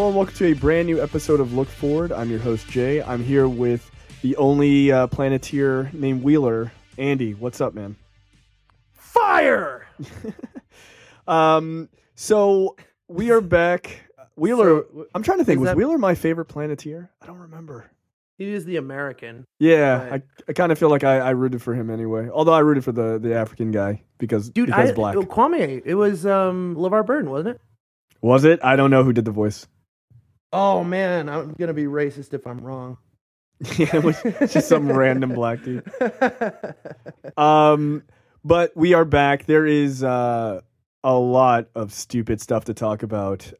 and welcome to a brand new episode of Look Forward. I'm your host, Jay. I'm here with the only Planeteer named Wheeler. Andy, what's up, man? Fire! So we are back. Wheeler, So, I'm trying to think, was that- Wheeler my favorite Planeteer? I don't remember. He is the American. Yeah, Right. I kind of feel like I rooted for him anyway. Although I rooted for the African guy because black. Kwame, it was LeVar Burton, wasn't it? Was it? I don't know who did the voice. Oh, man, I'm going to be racist if I'm wrong. Yeah, it was just some random black dude. But we are back. There is a lot of stupid stuff to talk about.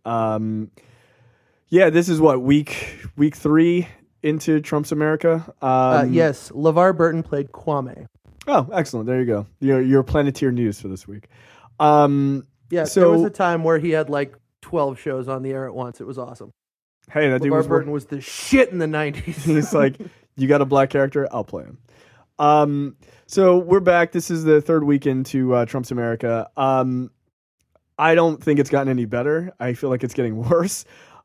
Yeah, this is what week 3 into Trump's America. Yes, LeVar Burton played Kwame. Oh, excellent. There you go. Your Planeteer news for this week. Yeah, So- there was a time where he had like 12 shows on the air at once. It was awesome. Hey, that dude LeVar was Burton was the shit in the 90s. He's like, you got a black character? I'll play him. So we're back. This is the third week into Trump's America. I don't think it's gotten any better. I feel like it's getting worse.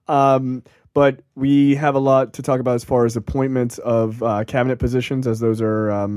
But we have a lot to talk about as far as appointments of cabinet positions, as those are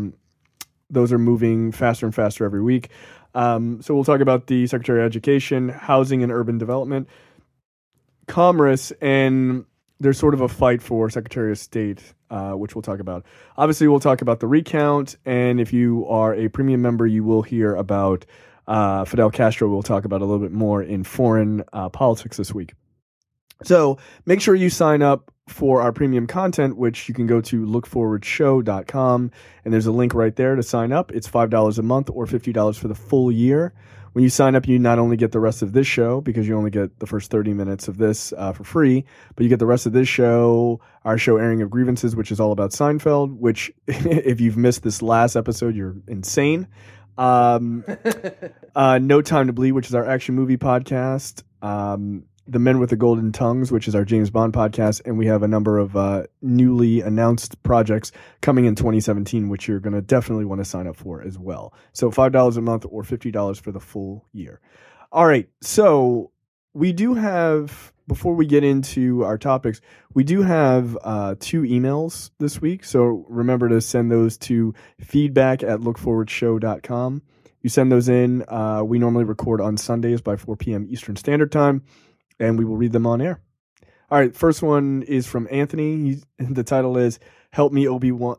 moving faster and faster every week. So we'll talk about the Secretary of Education, Housing and Urban Development, Commerce, and there's sort of a fight for Secretary of State, which we'll talk about. Obviously, we'll talk about the recount, and if you are a premium member, you will hear about Fidel Castro. We'll talk about a little bit more in foreign politics this week. So make sure you sign up for our premium content, which you can go to lookforwardshow.com, and there's a link right there to sign up. It's $5 a month or $50 for the full year. When you sign up, you not only get the rest of this show, because you only get the first 30 minutes of this for free, but you get the rest of this show, our show Airing of Grievances, which is all about Seinfeld, which if you've missed this last episode, you're insane. No Time to Bleed, which is our action movie podcast. The Men with the Golden Tongues, which is our James Bond podcast, and we have a number of newly announced projects coming in 2017, which you're going to definitely want to sign up for as well. So $5 a month or $50 for the full year. All right, so we do have, before we get into our topics, we do have 2 emails this week, so remember to send those to feedback@lookforwardshow.com. You send those in. We normally record on Sundays by 4 p.m. Eastern Standard Time, and we will read them on air. All right, first one is from Anthony. The title is "Help Me, Obi-Wan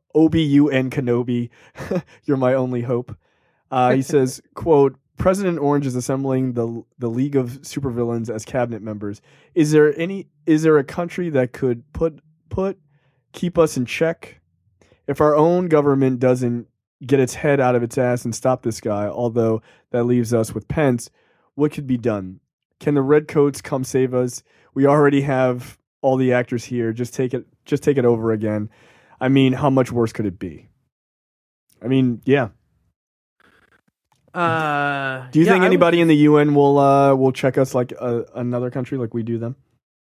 Kenobi, You're My Only Hope." He says, "Quote: President Orange is assembling the League of Supervillains as cabinet members. Is there a country that could keep us in check? If our own government doesn't get its head out of its ass and stop this guy, although that leaves us with Pence, what could be done? Can the Redcoats come save us? We already have all the actors here. Just take it over again. I mean, how much worse could it be?" I mean, yeah. Do you think anybody in the UN will check us like another country like we do them?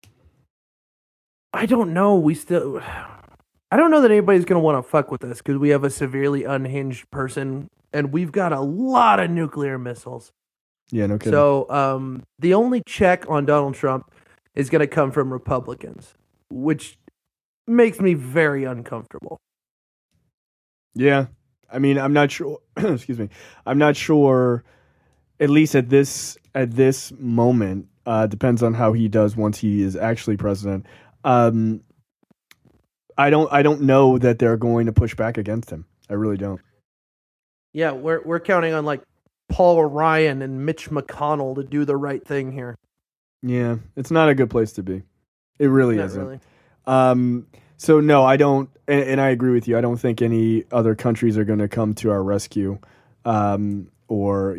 I don't know. I don't know that anybody's going to want to fuck with us because we have a severely unhinged person, and we've got a lot of nuclear missiles. Yeah, no kidding. So the only check on Donald Trump is going to come from Republicans, which makes me very uncomfortable. Yeah. I mean, I'm not sure. Excuse me. I'm not sure. At least at this moment, depends on how he does once he is actually president. I don't know that they're going to push back against him. I really don't. Yeah, we're counting on like Paul Ryan and Mitch McConnell to do the right thing here. Yeah, it's not a good place to be. It really Not isn't. really. So no, I don't, and I agree with you. I don't think any other countries are going to come to our rescue, or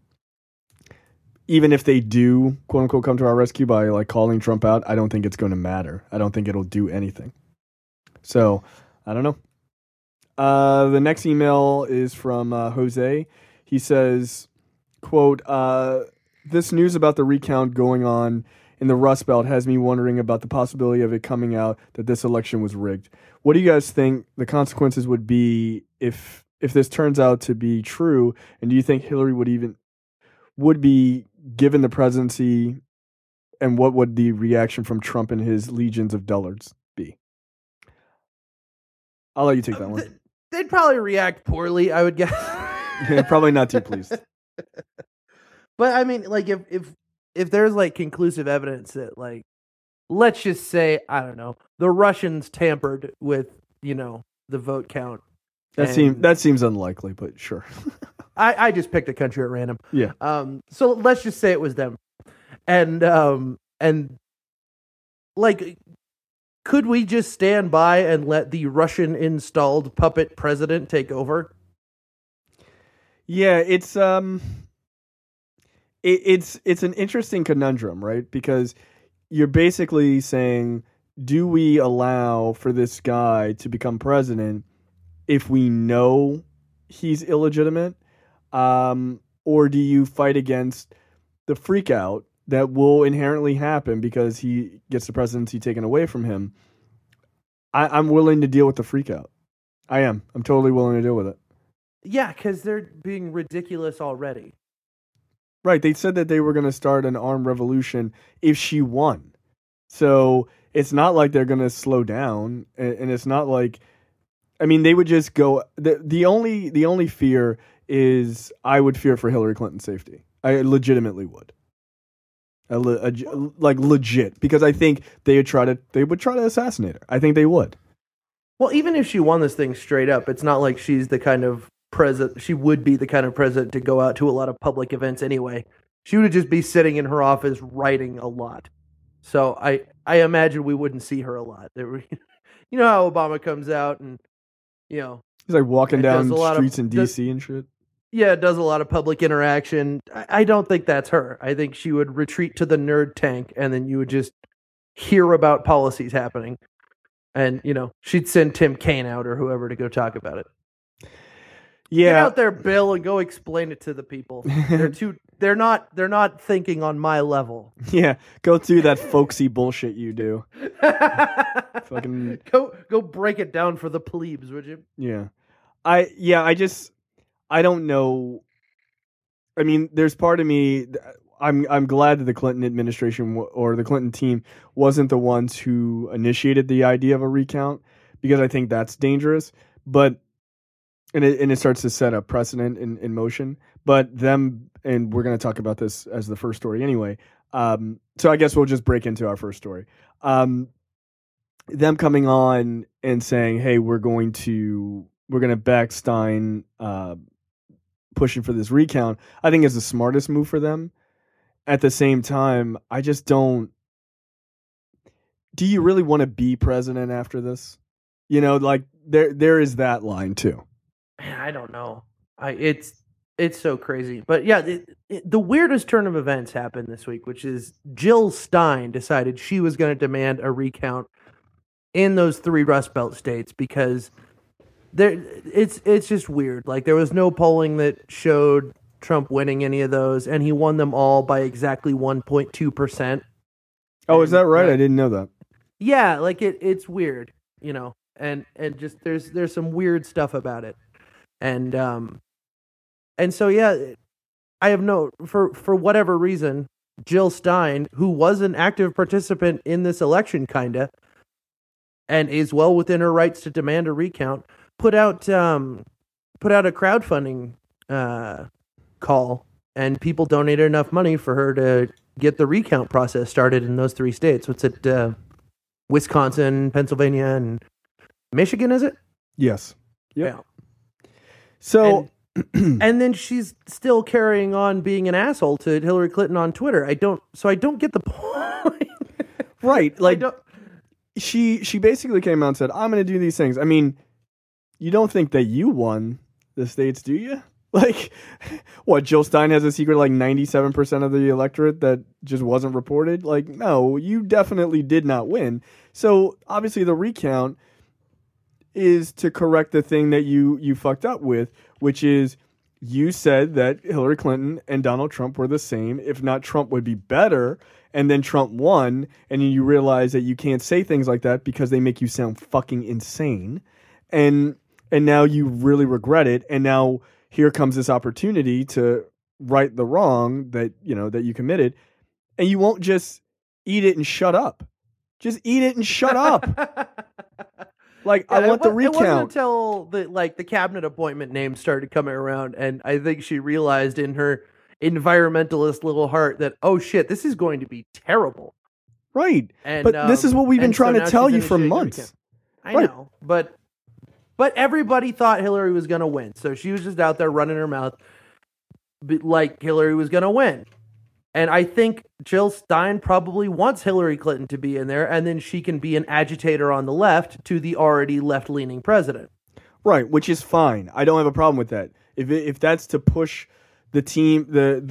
even if they do, quote unquote, come to our rescue by like calling Trump out, I don't think it's going to matter. I don't think it'll do anything. So I don't know. The next email is from Jose. He says, quote, "This news about the recount going on in the Rust Belt has me wondering about the possibility of it coming out that this election was rigged. What do you guys think the consequences would be if this turns out to be true? And do you think Hillary would be given the presidency and what would the reaction from Trump and his legions of dullards be? I'll let you take that one. They'd probably react poorly, I would guess. Probably not too pleased. But I mean, like, if there's like conclusive evidence that, like, let's just say, I don't know, the Russians tampered with, the vote count. That seems unlikely, but sure. I just picked a country at random. Yeah. So let's just say it was them, and like, could we just stand by and let the Russian installed puppet president take over? Yeah, it's an interesting conundrum, right? Because you're basically saying, do we allow for this guy to become president if we know he's illegitimate? Or do you fight against the freak out that will inherently happen because he gets the presidency taken away from him? I'm willing to deal with the freak out. I am. I'm totally willing to deal with it. Yeah, because they're being ridiculous already. Right. They said that they were going to start an armed revolution if she won. So it's not like they're going to slow down. And it's not like, I mean, they would just go. The only fear is I would fear for Hillary Clinton's safety. I legitimately would. Like legit. Because I think they would try to assassinate her. I think they would. Well, even if she won this thing straight up, it's not like she's the kind of president. She would be the kind of president to go out to a lot of public events anyway. She would just be sitting in her office writing a lot. So I imagine we wouldn't see her a lot. You know how Obama comes out and, he's like walking down streets in DC and shit. Yeah, does a lot of public interaction. I don't think that's her. I think she would retreat to the nerd tank, and then you would just hear about policies happening. And, she'd send Tim Kaine out or whoever to go talk about it. Yeah. Get out there, Bill, and go explain it to the people. They're not thinking on my level. Yeah, go through that folksy bullshit you do. Fucking go break it down for the plebes, would you? Yeah. I don't know. I mean, there's part of me. I'm glad that the Clinton administration or the Clinton team wasn't the ones who initiated the idea of a recount, because I think that's dangerous. But and it starts to set a precedent in motion. But them, and we're going to talk about this as the first story anyway. So I guess we'll just break into our first story. Them coming on and saying, "Hey, we're going to back Stein." Pushing for this recount, I think is the smartest move for them. At the same time, I just don't. Do you really want to be president after this? Like there is that line too. Man, I don't know. It's so crazy, but yeah, the weirdest turn of events happened this week, which is Jill Stein decided she was going to demand a recount in those 3 Rust Belt states because. It's just weird. Like, there was no polling that showed Trump winning any of those, and he won them all by exactly 1.2%. Oh, is that right? I didn't know that. Yeah, like it's weird, and just there's some weird stuff about it, and so yeah, I have for whatever reason, Jill Stein, who was an active participant in this election, kinda, and is well within her rights to demand a recount. Put out a crowdfunding call, and people donated enough money for her to get the recount process started in those 3 states. What's it? Wisconsin, Pennsylvania, and Michigan, is it? Yes. Yep. Yeah. So, and then she's still carrying on being an asshole to Hillary Clinton on Twitter. I don't get the point. Right. Like, she basically came out and said, "I'm going to do these things." I mean, you don't think that you won the states, do you? Like, what, Jill Stein has a secret, like 97% of the electorate that just wasn't reported? Like, no, you definitely did not win. So, obviously, the recount is to correct the thing that you fucked up with, which is you said that Hillary Clinton and Donald Trump were the same. If not, Trump would be better. And then Trump won, and you realize that you can't say things like that because they make you sound fucking insane. And now you really regret it. And now here comes this opportunity to right the wrong that you committed. And you won't just eat it and shut up. Just eat it and shut up. Like, I want the recount. It wasn't until the cabinet appointment names started coming around, and I think she realized in her environmentalist little heart that, oh shit, this is going to be terrible. Right. But this is what we've been trying to tell you for months. I know, but everybody thought Hillary was going to win, so she was just out there running her mouth like Hillary was going to win. And I think Jill Stein probably wants Hillary Clinton to be in there, and then she can be an agitator on the left to the already left-leaning president. Right, which is fine. I don't have a problem with that. If that's to push the team,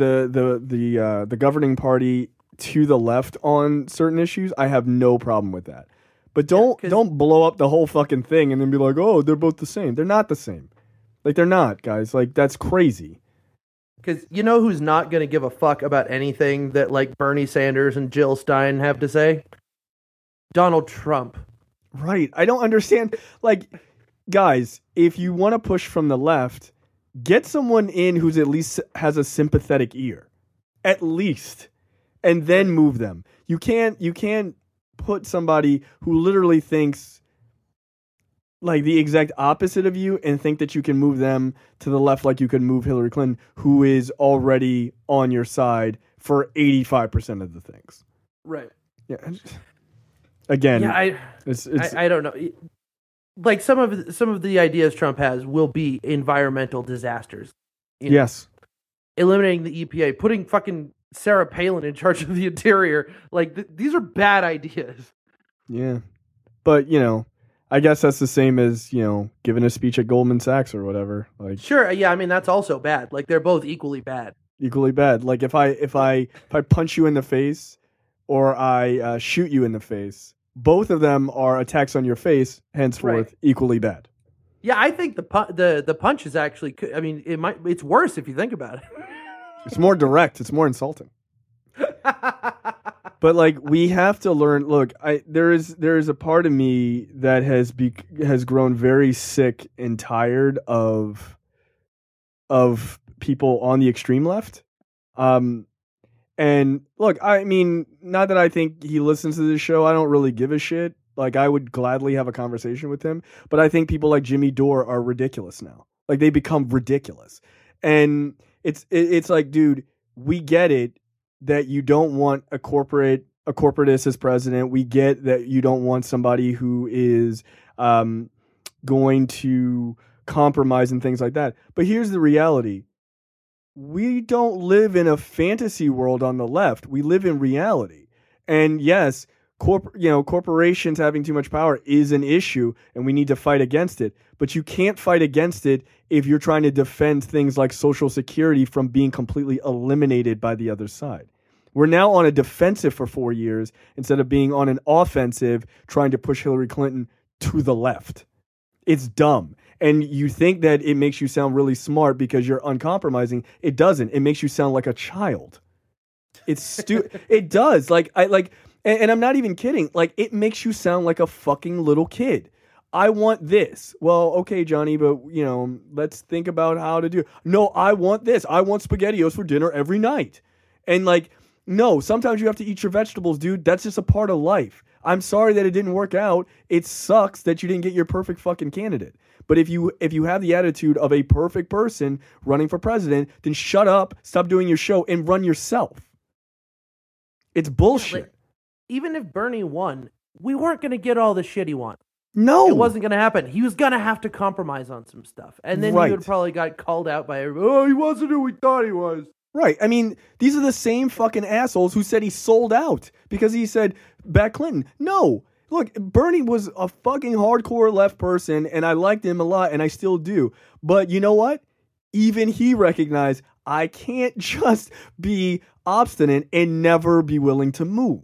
the governing party to the left on certain issues, I have no problem with that. But don't blow up the whole fucking thing and then be like, oh, they're both the same. They're not the same. Like, they're not, guys. Like, that's crazy. Because you know who's not going to give a fuck about anything that, like, Bernie Sanders and Jill Stein have to say? Donald Trump. Right. I don't understand. Like, guys, if you want to push from the left, get someone in who's at least has a sympathetic ear. At least. And then move them. You can't put somebody who literally thinks like the exact opposite of you and think that you can move them to the left like you could move Hillary Clinton, who is already on your side for 85% of the things. Right. Yeah. Again, yeah, I don't know. Like some of the ideas Trump has will be environmental disasters. You know? Yes. Eliminating the EPA, putting fucking Sarah Palin in charge of the interior. Like these are bad ideas. Yeah. But, you know, I guess that's the same as, you know, giving a speech at Goldman Sachs or whatever. Like, sure, yeah, I mean that's also bad. Like they're both equally bad. Equally bad. Like if I punch you in the face or I shoot you in the face, both of them are attacks on your face, henceforth equally bad. Yeah, I think the punch is actually. I mean, it's worse if you think about it. It's more direct. It's more insulting. But like we have to learn. Look, there is a part of me that has grown very sick and tired of people on the extreme left. And look, I mean, not that I think he listens to this show. I don't really give a shit. Like I would gladly have a conversation with him. But I think people like Jimmy Dore are ridiculous now. Like they become ridiculous. And it's like, dude, we get it that you don't want a corporatist as president. We get that you don't want somebody who is going to compromise and things like that. But here's the reality. We don't live in a fantasy world on the left. We live in reality. And yes, corporations having too much power is an issue and we need to fight against it. But you can't fight against it if you're trying to defend things like Social Security from being completely eliminated by the other side. We're now on a defensive for 4 years instead of being on an offensive trying to push Hillary Clinton to the left. It's dumb. And you think that it makes you sound really smart because you're uncompromising. It doesn't. It makes you sound like a child. It's stupid. It does. And I'm not even kidding. Like, it makes you sound like a fucking little kid. I want this. Well, okay, Johnny, but, you know, let's think about how to do it. No, I want this. I want SpaghettiOs for dinner every night. And, like, no, sometimes you have to eat your vegetables, dude. That's just a part of life. I'm sorry that it didn't work out. It sucks that you didn't get your perfect fucking candidate. But if you have the attitude of a perfect person running for president, then shut up, stop doing your show, and run yourself. It's bullshit. Like, even if Bernie won, we weren't going to get all the shit he wanted. No. It wasn't going to happen. He was going to have to compromise on some stuff. And then he would probably got called out by everybody. Oh, he wasn't who we thought he was. Right. I mean, these are the same fucking assholes who said he sold out because he said back Clinton. No. Look, Bernie was a fucking hardcore left person, and I liked him a lot, and I still do. But you know what? Even he recognized I can't just be obstinate and never be willing to move.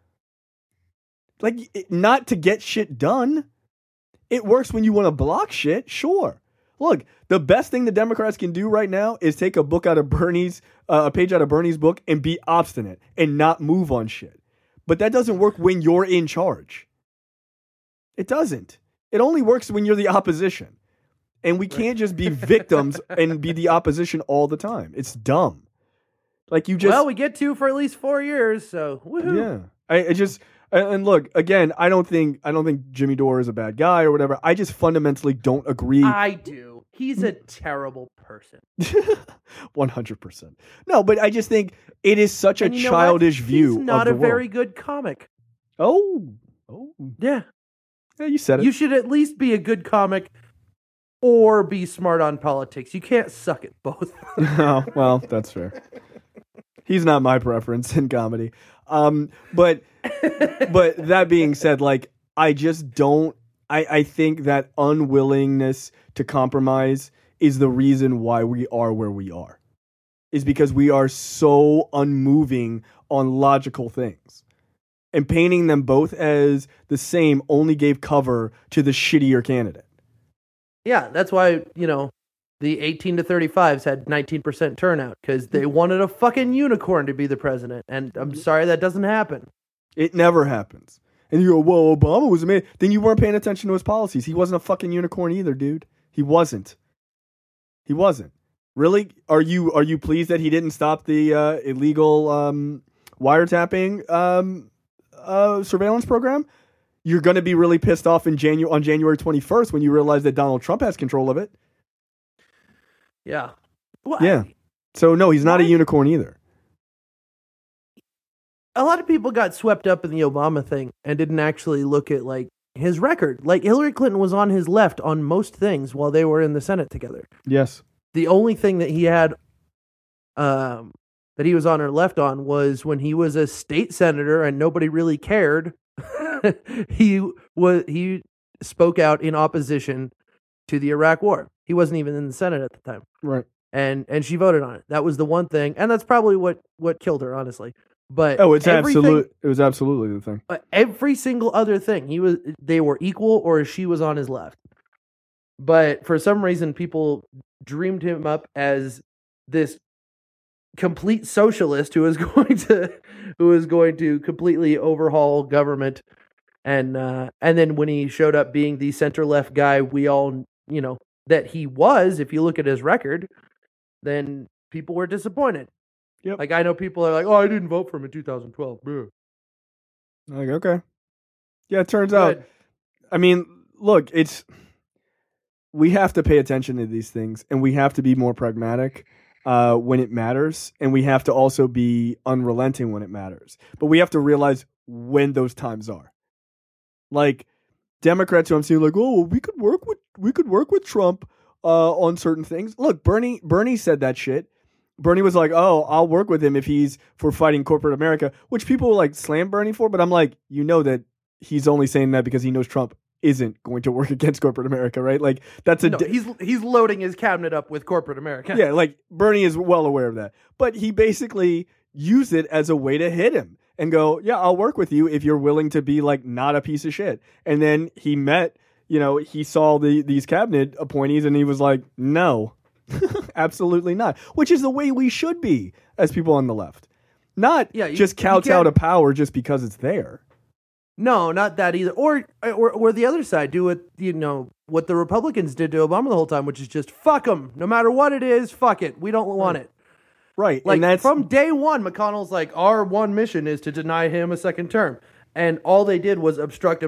Like, not to get shit done. It works when you want to block shit, sure. Look, the best thing the Democrats can do right now is take a book out of a page out of Bernie's book and be obstinate and not move on shit. But that doesn't work when you're in charge. It doesn't. It only works when you're the opposition. And we can't just be victims and be the opposition all the time. It's dumb. Like you just... Well, we get to for at least 4 years, so woohoo. Yeah. I just and look again. I don't think Jimmy Dore is a bad guy or whatever. I just fundamentally don't agree. I do. He's a terrible person. 100%. No, but I just think it is such a childish view. He's not of a the world. very good comic. Oh, yeah. Yeah, you said it. You should at least be a good comic or be smart on politics. You can't suck at both. Oh, well, that's fair. He's not my preference in comedy. But that being said, like, I just don't. I think that unwillingness to compromise is the reason why we are where we are. Is because we are so unmoving on logical things. And painting them both as the same only gave cover to the shittier candidate. Yeah, that's why, the 18 to 35s had 19% turnout because they wanted a fucking unicorn to be the president. And I'm sorry that doesn't happen. It never happens. And you go, well, Obama was amazing. Then you weren't paying attention to his policies. He wasn't a fucking unicorn either, dude. He wasn't. Really? Are you pleased that he didn't stop the illegal wiretapping surveillance program? You're going to be really pissed off on January 21st when you realize that Donald Trump has control of it. Yeah. Well, yeah. So, no, he's not a unicorn either. A lot of people got swept up in the Obama thing and didn't actually look at, like, his record. Like, Hillary Clinton was on his left on most things while they were in the Senate together. Yes. The only thing that he had that he was on her left on was when he was a state senator and nobody really cared. He spoke out in opposition to the Iraq War. He wasn't even in the Senate at the time. Right. And she voted on it. That was the one thing, and that's probably what killed her, honestly. But it was absolutely the thing. Every single other thing, they were equal, or she was on his left. But for some reason, people dreamed him up as this complete socialist who was going to completely overhaul government. And then when he showed up being the center left guy, we all that he was. If you look at his record, then people were disappointed. Yep. Like, I know people are like, "Oh, I didn't vote for him in 2012." Like, okay. Yeah, it turns out. I mean, look, we have to pay attention to these things, and we have to be more pragmatic when it matters, and we have to also be unrelenting when it matters. But we have to realize when those times are. Like, Democrats who I'm seeing, like, oh, we could work with Trump on certain things. Look, Bernie said that shit. Bernie was like, oh, I'll work with him if he's for fighting corporate America, which people like slam Bernie for. But I'm like, that he's only saying that because he knows Trump isn't going to work against corporate America, right? Like, that's he's loading his cabinet up with corporate America. Yeah, like, Bernie is well aware of that. But he basically used it as a way to hit him and go, yeah, I'll work with you if you're willing to be, like, not a piece of shit. And then he met, he saw these cabinet appointees and he was like, no. Absolutely not. Which is the way we should be as people on the left. Not just kowtow to power just because it's there. No, not that either. Or the other side, do what the Republicans did to Obama the whole time, which is just fuck them. No matter what it is, fuck it. We don't want it. Right. Like, and that's from day one, McConnell's like, our one mission is to deny him a second term. And all they did was obstruct.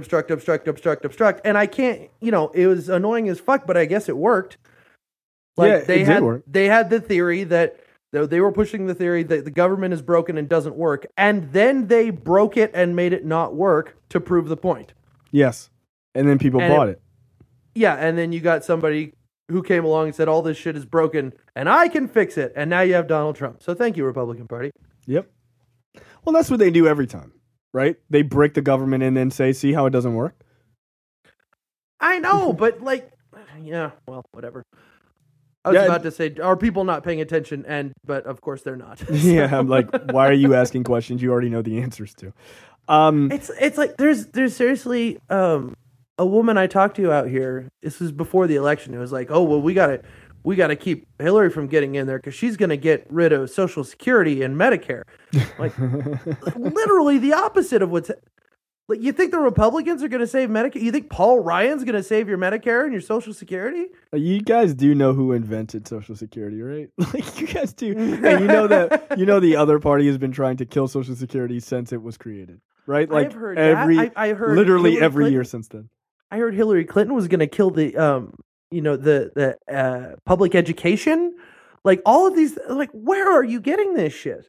And I can't, it was annoying as fuck, but I guess it worked. Like, they had the theory that they were pushing the theory that the government is broken and doesn't work, and then they broke it and made it not work to prove the point. Yes, and then people bought it. Yeah, and then you got somebody who came along and said all this shit is broken and I can fix it, and now you have Donald Trump. So thank you, Republican Party. Yep. Well, that's what they do every time, right? They break the government and then say, "See how it doesn't work." I know, but whatever. I was about to say, are people not paying attention? But of course they're not. So. Yeah, I'm like, why are you asking questions you already know the answers to? It's like there's seriously a woman I talked to out here. This was before the election. It was like, oh well, we gotta keep Hillary from getting in there because she's gonna get rid of Social Security and Medicare. Like, literally the opposite of what's. Like, you think the Republicans are going to save Medicare? You think Paul Ryan's going to save your Medicare and your Social Security? You guys do know who invented Social Security, right? Like, you guys do. And you know the other party has been trying to kill Social Security since it was created. right? Like I've heard every, that. I heard literally Hillary every Clinton, year since then. I heard Hillary Clinton was going to kill the public education. Like all of these, like where are you getting this shit?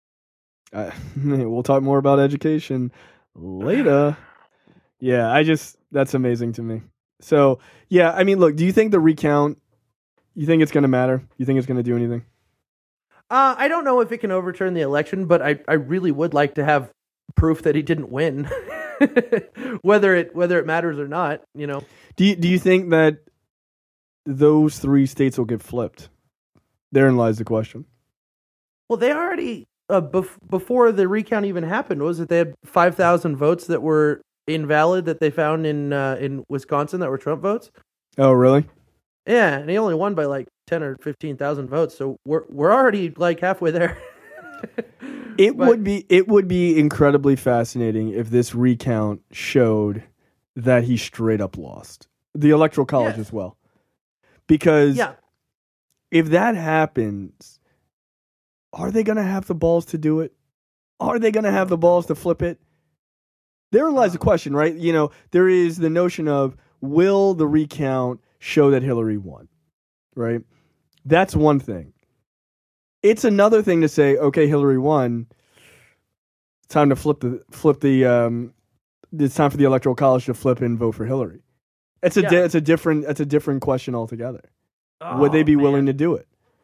We'll talk more about education later. Yeah, that's amazing to me. So, yeah, I mean, look, do you think the recount, you think it's going to matter? You think it's going to do anything? I don't know if it can overturn the election, but I really would like to have proof that he didn't win, whether it matters or not. You know. Do you think that those 3 states will get flipped? Therein lies the question. Well, they already before the recount even happened, was it they had 5,000 votes that were invalid that they found in Wisconsin that were Trump votes? Oh, really? Yeah, and he only won by like 10 or 15,000 votes, so we're already like halfway there. It would be incredibly fascinating if this recount showed that he straight up lost the Electoral College as well, because if that happens, are they going to have the balls to do it? Are they going to have the balls to flip it? Therein lies the question, right? You know, there is the notion of, will the recount show that Hillary won, right? That's one thing. It's another thing to say, okay, Hillary won. It's time to flip the. It's time for the Electoral College to flip and vote for Hillary. It's a different question altogether. Would they be willing to do it?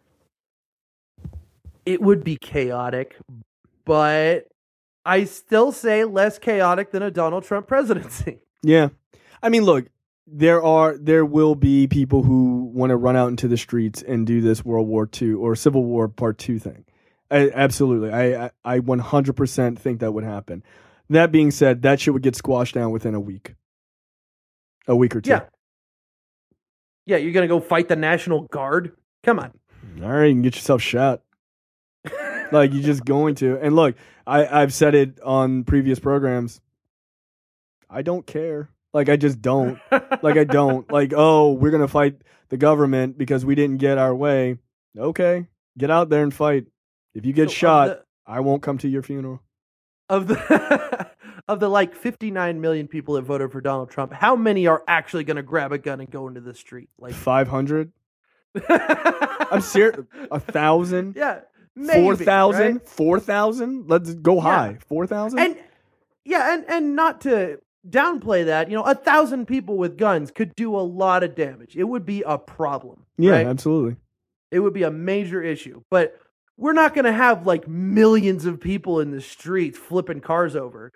It would be chaotic, but I still say less chaotic than a Donald Trump presidency. Yeah, I mean, look, there will be people who want to run out into the streets and do this World War II or Civil War Part 2 thing. Absolutely. I 100% think that would happen. That being said, that shit would get squashed down within a week or two. Yeah, you're going to go fight the National Guard? Come on. All right, you can get yourself shot. Like, you're just going to. And look, I've said it on previous programs. I don't care. Like, I just don't. Like, I don't. Like, oh, we're going to fight the government because we didn't get our way. Okay, get out there and fight. If you get shot, I won't come to your funeral. Of the like 59 million people that voted for Donald Trump, how many are actually going to grab a gun and go into the street? Like 500? I'm serious. 1,000? Yeah. Maybe, 4,000? right? 4,000? Let's go high. 4,000? And not to downplay that, 1,000 people with guns could do a lot of damage. It would be a problem. Yeah, right? Absolutely. It would be a major issue. But we're not going to have like millions of people in the streets flipping cars over.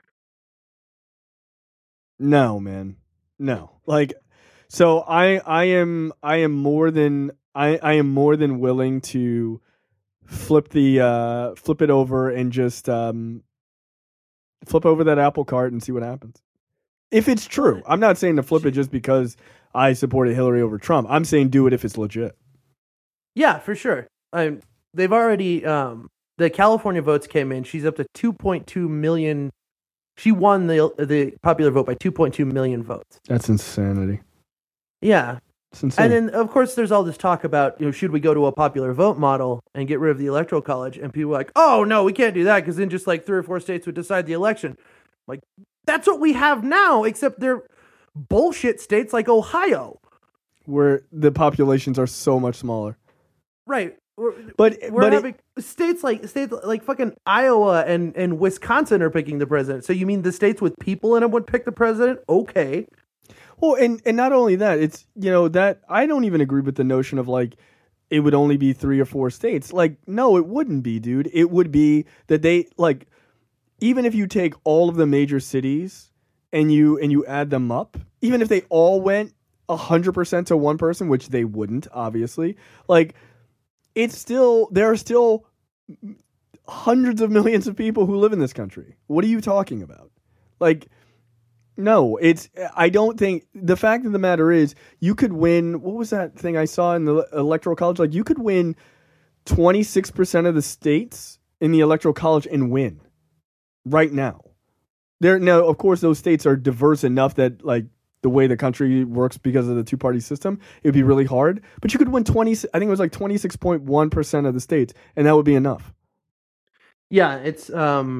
No, man. No. Like, so I am more than willing to flip it over and just flip over that apple cart and see what happens. If it's true. I'm not saying to flip it just because I supported Hillary over Trump. I'm saying do it if it's legit. Yeah, for sure. They've already the California votes came in. She's up to 2.2 million. She won the popular vote by 2.2 million votes. That's insanity. Yeah. It's insane. And then, of course, there's all this talk about, should we go to a popular vote model and get rid of the Electoral College? And people are like, oh, no, we can't do that because then just like 3 or 4 states would decide the election. Like, that's what we have now, except they're bullshit states like Ohio. Where the populations are so much smaller. Right. But having states like fucking Iowa and Wisconsin are picking the president. So you mean the states with people in them would pick the president? Okay. Well, and not only that, it's, that I don't even agree with the notion of like it would only be 3 or 4 states. Like, no, it wouldn't be, dude. It would be that they like, even if you take all of the major cities and you add them up, even if they all went 100% to one person, which they wouldn't, obviously, like, there are still hundreds of millions of people who live in this country. What are you talking about? Like, no, I don't think, the fact of the matter is, you could win, what was that thing I saw in the Electoral College? Like, you could win 26% of the states in the Electoral College and win right now. Now, of course, those states are diverse enough that, like, the way the country works because of the 2-party system, it would be really hard. But you could win I think it was like 26.1% of the states, and that would be enough. Yeah, it's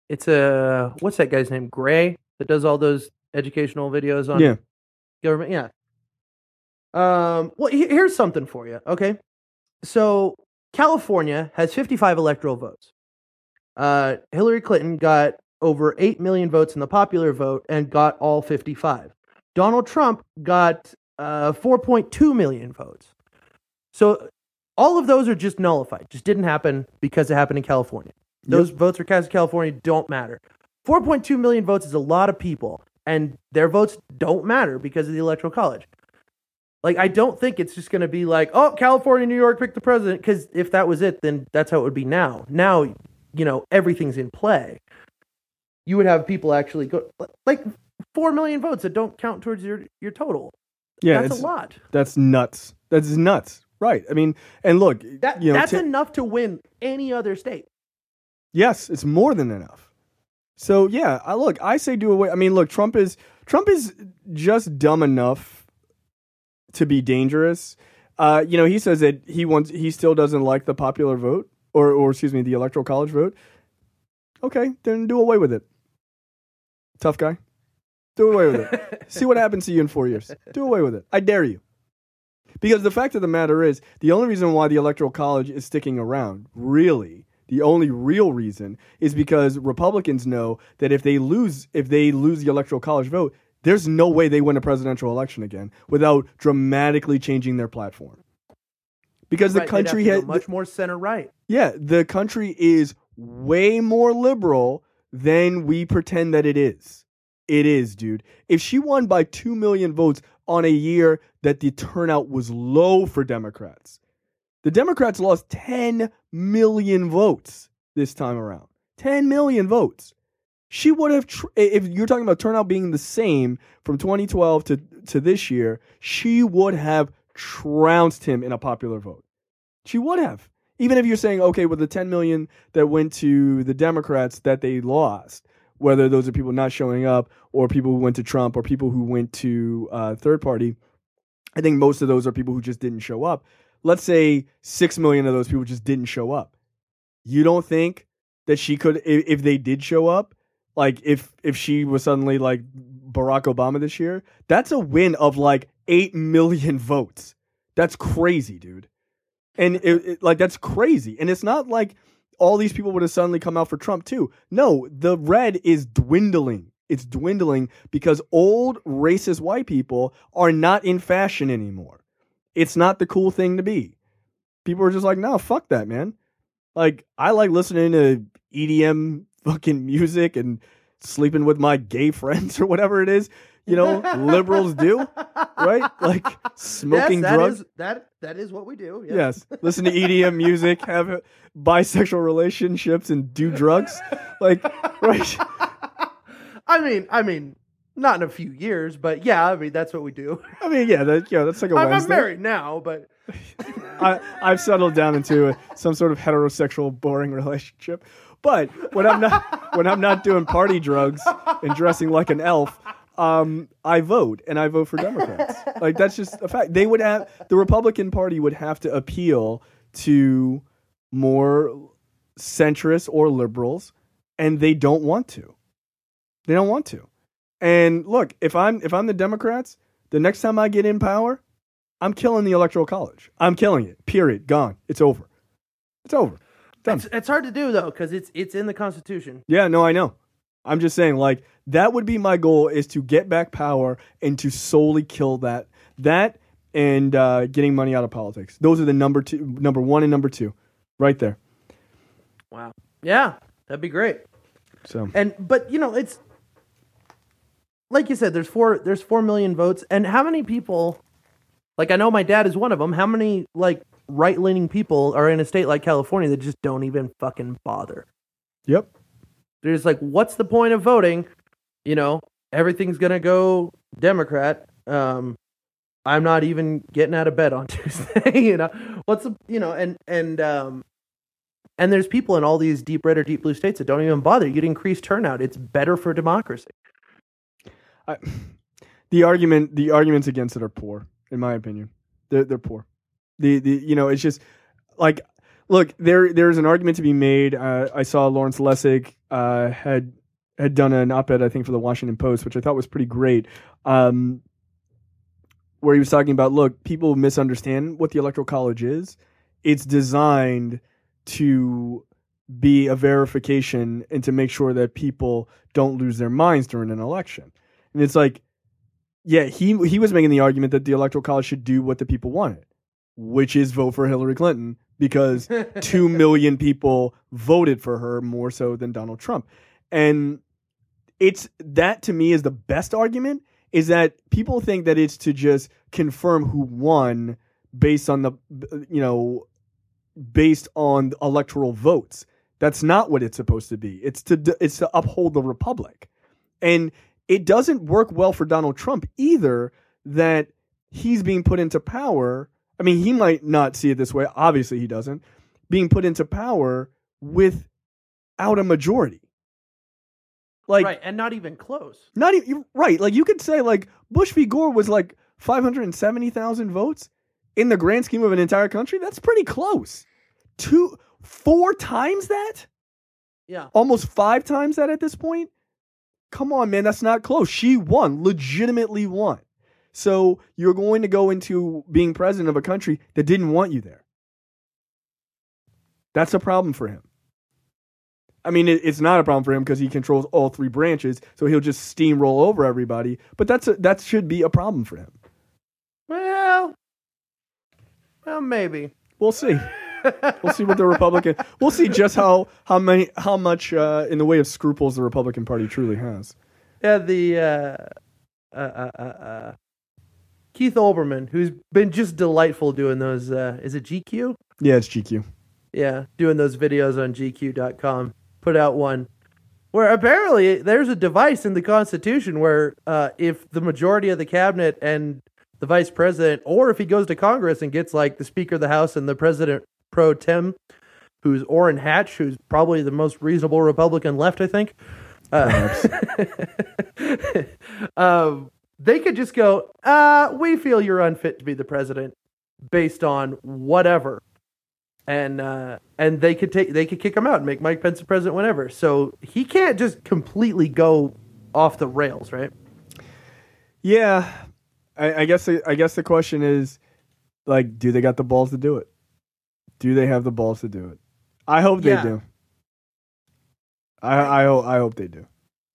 It's a what's that guy's name? Gray that does all those educational videos on government. Yeah. Well, here's something for you. Okay, so California has 55 electoral votes. Hillary Clinton got over 8 million votes in the popular vote and got all 55. Donald Trump got 4.2 million votes. So all of those are just nullified. Just didn't happen because it happened in California. Those votes were cast in California don't matter. 4.2 million votes is a lot of people, and their votes don't matter because of the Electoral College. Like, I don't think it's just going to be like, oh, California, New York picked the president, because if that was it, then that's how it would be now. Now, you know, everything's in play. You would have people actually go, like, 4 million votes that don't count towards your total. Yeah, that's a lot. That's nuts. That's nuts. Right. I mean, and look, that's enough to win any other state. Yes, it's more than enough. So yeah, I say do away. I mean, look, Trump is just dumb enough to be dangerous. He says that he still doesn't like the popular vote or excuse me, the Electoral College vote. Okay, then do away with it. Tough guy. Do away with it. See what happens to you in 4 years. Do away with it. I dare you. Because the fact of the matter is, the only reason why the Electoral College is sticking around, really, the only real reason is because Republicans know that if they lose the Electoral College vote, there's no way they win a presidential election again without dramatically changing their platform. Because the country has much more center right. Yeah, the country is way more liberal than we pretend that it is. It is, dude. If she won by 2 million votes on a year that the turnout was low for Democrats, the Democrats lost 10 million votes this time around. 10 million votes. She would have, if you're talking about turnout being the same from 2012 to this year, she would have trounced him in a popular vote. She would have. Even if you're saying, okay, with the 10 million that went to the Democrats that they lost, whether those are people not showing up or people who went to Trump or people who went to third party, I think most of those are people who just didn't show up. Let's say 6 million of those people just didn't show up. You don't think that she could, if they did show up, like if she was suddenly like Barack Obama this year, that's a win of like 8 million votes. That's crazy, dude. And that's crazy. And it's not like all these people would have suddenly come out for Trump too. No, the red is dwindling. It's dwindling because old racist white people are not in fashion anymore. It's not the cool thing to be. People are just like, no, fuck that, man. Like, I like listening to EDM fucking music and sleeping with my gay friends or whatever it is, liberals do, right? Like smoking drugs. That is what we do. Yes. Listen to EDM music, have bisexual relationships and do drugs. Like, right. I mean, not in a few years, but yeah, I mean, that's what we do. I mean, yeah, that's like a Wednesday. I'm married now, but I've settled down into some sort of heterosexual, boring relationship. But when I'm not doing party drugs and dressing like an elf, I vote, and I vote for Democrats. Like, that's just a fact. The Republican Party would have to appeal to more centrists or liberals, and they don't want to. They don't want to. And look, if I'm the Democrats, the next time I get in power, I'm killing the Electoral College. I'm killing it. Period. Gone. It's over. It's over. Done. It's hard to do though, because it's in the Constitution. Yeah, no, I know. I'm just saying, like, that would be my goal, is to get back power and to solely kill that and getting money out of politics. Those are the number one and number two, right there. Wow. Yeah, that'd be great. But it's like you said, there's 4 million votes, and how many people? Like, I know my dad is one of them. How many like right-leaning people are in a state like California that just don't even fucking bother? Yep. They're just like, what's the point of voting? Everything's gonna go Democrat. I'm not even getting out of bed on Tuesday. What's the and there's people in all these deep red or deep blue states that don't even bother. You'd increase turnout. It's better for democracy. The arguments against it are poor, in my opinion. They're poor. It's just like look, there's an argument to be made. I saw Lawrence Lessig had done an op-ed, I think, for the Washington Post, which I thought was pretty great, where he was talking about, look, people misunderstand what the Electoral College is. It's designed to be a verification and to make sure that people don't lose their minds during an election. And it's like, yeah, he was making the argument that the Electoral College should do what the people wanted, which is vote for Hillary Clinton, because 2 million people voted for her more so than Donald Trump. And that to me is the best argument, is that people think that it's to just confirm who won based on based on electoral votes. That's not what it's supposed to be. It's to uphold the republic. And it doesn't work well for Donald Trump either that he's being put into power. I mean, he might not see it this way. Obviously he doesn't. Being put into power without a majority. Like, right, and not even close. Not even right. Like, you could say, like, Bush v. Gore was like 570,000 votes in the grand scheme of an entire country. That's pretty close. 4 times that? Yeah. Almost 5 times that at this point? Come on, man, that's not close. She won, legitimately won. So you're going to go into being president of a country that didn't want you there. That's a problem for him. I mean, it's not a problem for him because he controls all 3 branches, so he'll just steamroll over everybody. But that should be a problem for him. Well, maybe. We'll see. We'll see what the Republican. We'll see just how much in the way of scruples the Republican Party truly has. Yeah, Keith Olbermann, who's been just delightful doing those. Is it GQ? Yeah, it's GQ. Yeah, doing those videos on GQ.com. Put out one where apparently there's a device in the Constitution where if the majority of the cabinet and the vice president, or if he goes to Congress and gets like the Speaker of the House and the President pro tem, who's Orrin Hatch, who's probably the most reasonable Republican left, I think. They could just go, we feel you're unfit to be the president based on whatever. And they could kick him out and make Mike Pence the president whenever. So he can't just completely go off the rails, right? Yeah. I guess the question is, like, do they got the balls to do it? Do they have the balls to do it? I hope they do. I hope they do.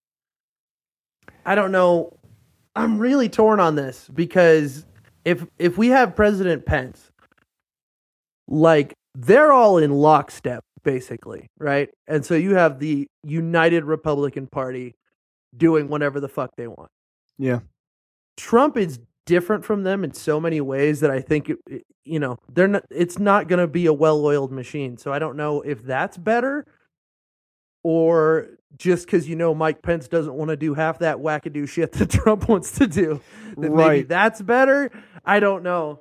I don't know. I'm really torn on this because if we have President Pence, like, they're all in lockstep, basically, right? And so you have the United Republican Party doing whatever the fuck they want. Yeah. Trump is different from them in so many ways that I think they're not. It's not going to be a well-oiled machine. So I don't know if that's better, or just because Mike Pence doesn't want to do half that wackadoo shit that Trump wants to do. That right. Maybe that's better. I don't know.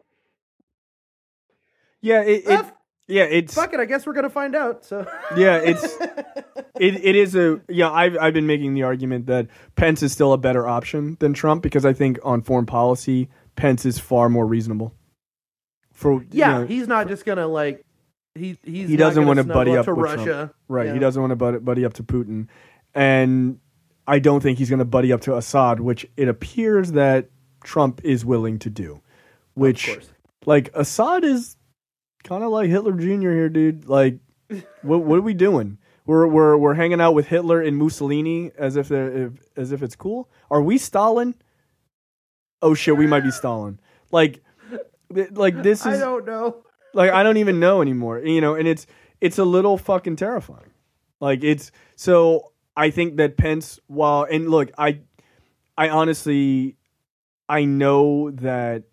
Yeah. It's fuck it. I guess we're gonna find out. So yeah, it is I've been making the argument that Pence is still a better option than Trump because I think on foreign policy Pence is far more reasonable. He's not just gonna like he doesn't want to buddy up to with Russia, Trump. Right? Yeah. He doesn't want to buddy up to Putin, and I don't think he's going to buddy up to Assad, which it appears that Trump is willing to do. Which, like, Assad is kind of like Hitler Jr. here, dude. Like, what are we doing? We're hanging out with Hitler and Mussolini as if it's cool. Are we Stalin? Oh shit, we might be Stalin. Like this is. I don't know. Like, I don't even know anymore. And it's a little fucking terrifying. Like, so I think that Pence, and look, I honestly, I know that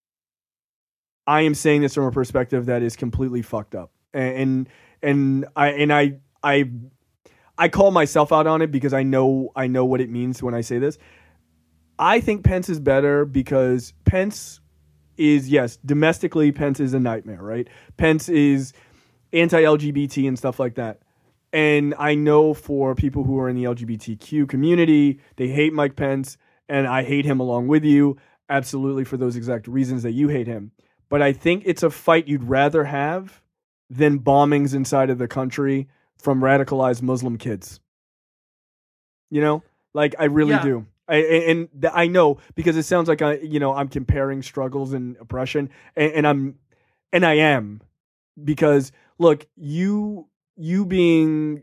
I am saying this from a perspective that is completely fucked up, and I call myself out on it because I know what it means when I say this. I think Pence is better because Pence is, yes, domestically Pence is a nightmare, right? Pence is anti-LGBT and stuff like that. And I know for people who are in the LGBTQ community, they hate Mike Pence, and I hate him along with you, absolutely, for those exact reasons that you hate him. But I think it's a fight you'd rather have than bombings inside of the country from radicalized Muslim kids. You know, like I really do. I know because it sounds like I'm comparing struggles and oppression, and I am, because look, you being,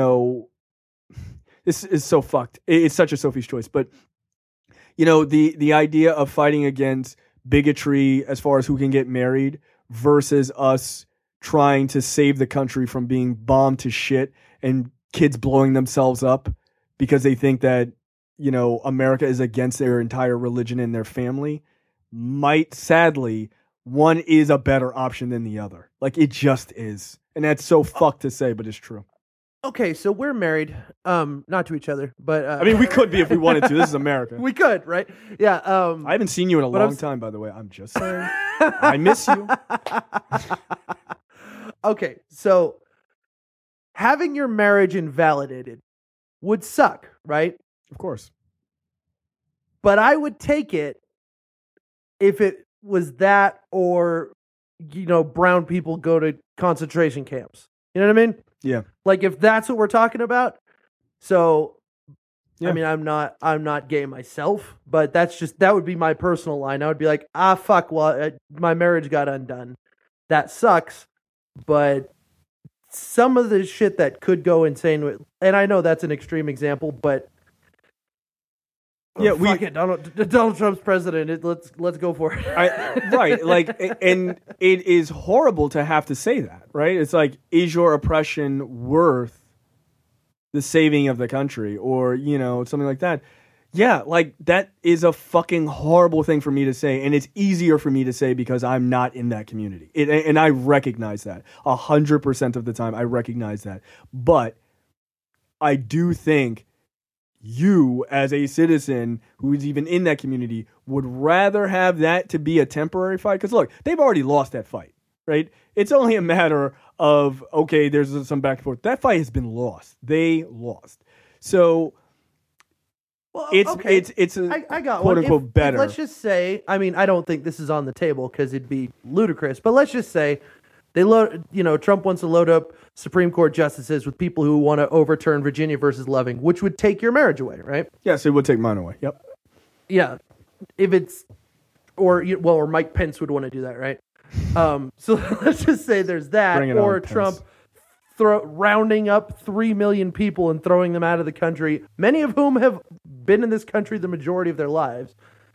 this is so fucked. It's such a Sophie's choice, but the idea of fighting against bigotry as far as who can get married versus us trying to save the country from being bombed to shit and kids blowing themselves up because they think that, America is against their entire religion and their family, might, sadly, one is a better option than the other. Like, it just is. And that's so fucked to say, but it's true. Okay, so we're married, not to each other, but... I mean, we could be if we wanted to. This is America. We could, right? Yeah. I haven't seen you in a long time, by the way. I'm just saying. I miss you. Okay, so having your marriage invalidated would suck, right? Of course. But I would take it if it was that, or, brown people go to concentration camps. You know what I mean? Yeah. Like, if that's what we're talking about. So, yeah. I mean, I'm not gay myself, but that would be my personal line. I would be like, fuck, well, my marriage got undone. That sucks. But some of the shit that could go insane, and I know that's an extreme example, but yeah, fuck it, Donald Trump's president. Let's go for it. Right, like, and it is horrible to have to say that, right? It's like, is your oppression worth the saving of the country, or something like that? Yeah, like, that is a fucking horrible thing for me to say, and it's easier for me to say because I'm not in that community, and I recognize that 100% of the time. I recognize that, but I do think you, as a citizen who is even in that community, would rather have that to be a temporary fight. Because look, they've already lost that fight, right? It's only a matter of, okay, there's some back and forth. That fight has been lost. They lost. So it's I got quote unquote if, better. Let's just say, I mean, I don't think this is on the table because it'd be ludicrous, but let's just say Trump wants to load up Supreme Court justices with people who want to overturn Virginia versus Loving, which would take your marriage away, right? Yes, it would take mine away. Yep. Yeah. If it's, or Mike Pence would want to do that, right? So let's just say there's that, or Trump rounding up 3 million people and throwing them out of the country, many of whom have been in this country the majority of their lives.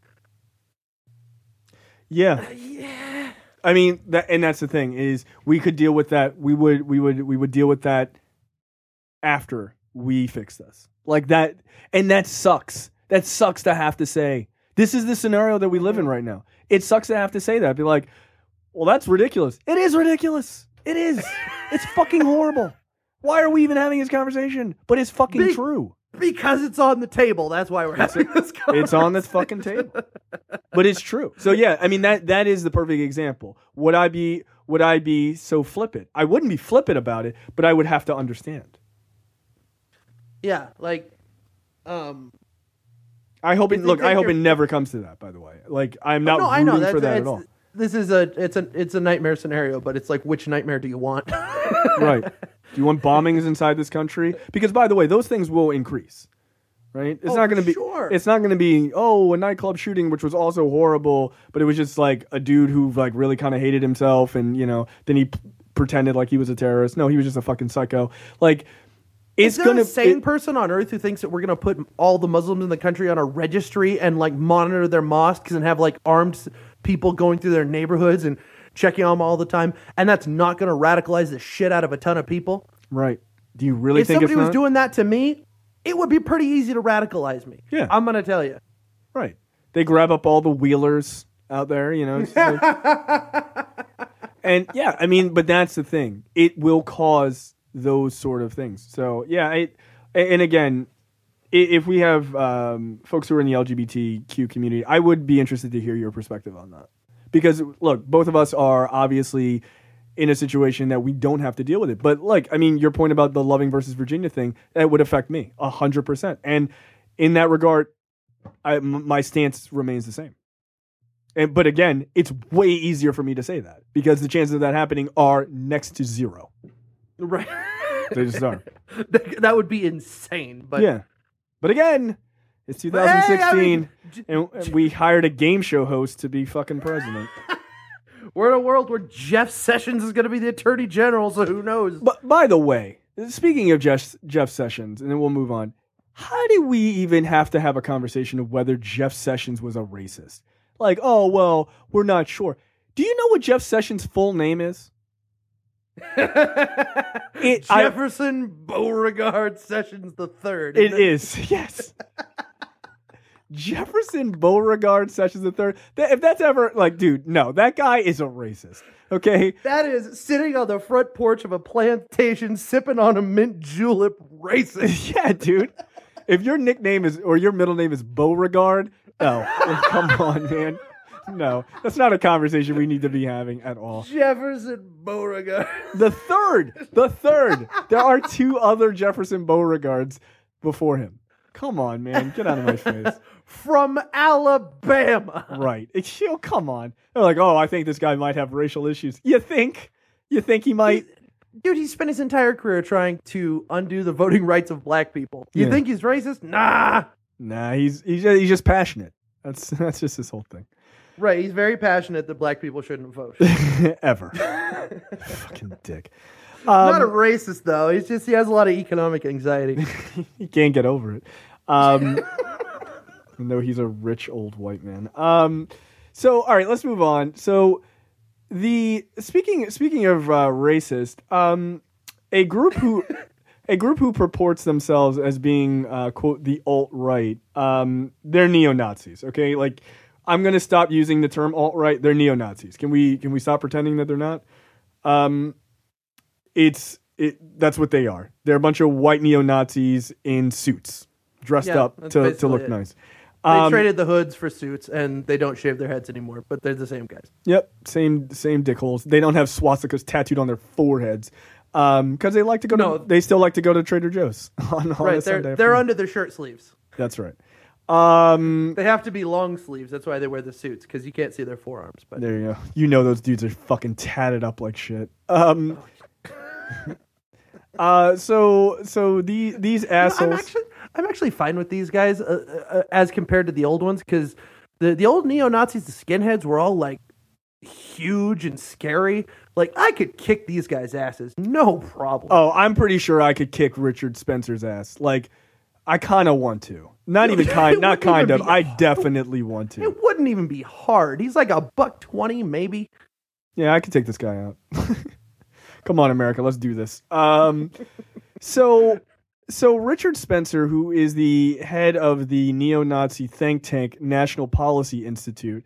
Yeah. Yeah. I mean, that's the thing, is we could deal with that. We would deal with that after we fix this. Like that, and that sucks. That sucks to have to say. This is the scenario that we live in right now. It sucks to have to say that. I'd be like, well, that's ridiculous. It is ridiculous. It is. It's fucking horrible. Why are we even having this conversation? But it's fucking true. Because it's on the table. That's why we're having this conversation. It's on the fucking table. But it's true. So yeah, I mean, that is the perfect example. Would I be so flippant? I wouldn't be flippant about it, but I would have to understand. Yeah, like I hope it never comes to that, by the way. Like, I'm not rooting for that at all. This is a nightmare scenario, but it's like, which nightmare do you want? Right. Do you want bombings inside this country? Because, by the way, those things will increase, right? It's not going to be. Sure. It's not going to be. Oh, a nightclub shooting, which was also horrible, but it was just like a dude who like really kind of hated himself, and then he pretended like he was a terrorist. No, he was just a fucking psycho. Like, is there a sane person on earth who thinks that we're going to put all the Muslims in the country on a registry and like monitor their mosques and have like armed people going through their neighborhoods and checking on them all the time, and that's not going to radicalize the shit out of a ton of people? Right. Do you really think if somebody was doing that to me, it would be pretty easy to radicalize me. Yeah. I'm going to tell you. Right. They grab up all the wheelers out there, it's like, and yeah, I mean, but that's the thing. It will cause those sort of things. So yeah, and again, if we have folks who are in the LGBTQ community, I would be interested to hear your perspective on that. Because, look, both of us are obviously in a situation that we don't have to deal with it. But, look, I mean, your point about the Loving versus Virginia thing, that would affect me 100%. And in that regard, my stance remains the same. But again, it's way easier for me to say that because the chances of that happening are next to zero. Right. They just are. That would be insane. But yeah. But again, it's 2016, and we hired a game show host to be fucking president. We're in a world where Jeff Sessions is going to be the attorney general, so who knows? But by the way, speaking of Jeff Sessions, and then we'll move on, how do we even have to have a conversation of whether Jeff Sessions was a racist? Like, oh, well, we're not sure. Do you know what Jeff Sessions' full name is? Jefferson Beauregard Sessions III. It is, yes. Jefferson Beauregard Sessions III. If that's ever, like, dude, no, that guy is a racist, okay? That is sitting on the front porch of a plantation sipping on a mint julep racist. Yeah, dude. If your nickname is, or your middle name is Beauregard, oh, come on, man. No, that's not a conversation we need to be having at all. Jefferson Beauregard. The third. There are two other Jefferson Beauregards before him. Come on, man. Get out of my face. From Alabama. Right. Come on. They're like, oh, I think this guy might have racial issues. You think? You think he might? Dude, he spent his entire career trying to undo the voting rights of black people. You think he's racist? Nah. Nah, he's just passionate. That's just his whole thing. Right, he's very passionate that black people shouldn't vote. Ever. Fucking dick. Not a racist, though. He has a lot of economic anxiety. He can't get over it. Even though he's a rich old white man. So, all right, let's move on. So, speaking of racist, a group who purports themselves as being quote the alt-right, they're neo-Nazis. Okay, like I'm gonna stop using the term alt-right. They're neo-Nazis. Can we stop pretending that they're not? That's what they are. They're a bunch of white neo-Nazis in suits, dressed up to look nice. They traded the hoods for suits, and they don't shave their heads anymore, but they're the same guys. Yep, same dickholes. They don't have swastikas tattooed on their foreheads because they like to go. They still like to go to Trader Joe's on a Sunday. They're under their shirt sleeves. That's right. They have to be long sleeves. That's why they wear the suits, because you can't see their forearms. But there you go. You know those dudes are fucking tatted up like shit. So these assholes. I'm actually fine with these guys as compared to the old ones, because the old neo-Nazis, the skinheads, were all like huge and scary. Like, I could kick these guys' asses, no problem. Oh, I'm pretty sure I could kick Richard Spencer's ass. Like, I kind of want to. Not kind of. I definitely want to. It wouldn't even be hard. He's like $120, maybe. Yeah, I could take this guy out. Come on, America, let's do this. So Richard Spencer, who is the head of the neo-Nazi think tank National Policy Institute,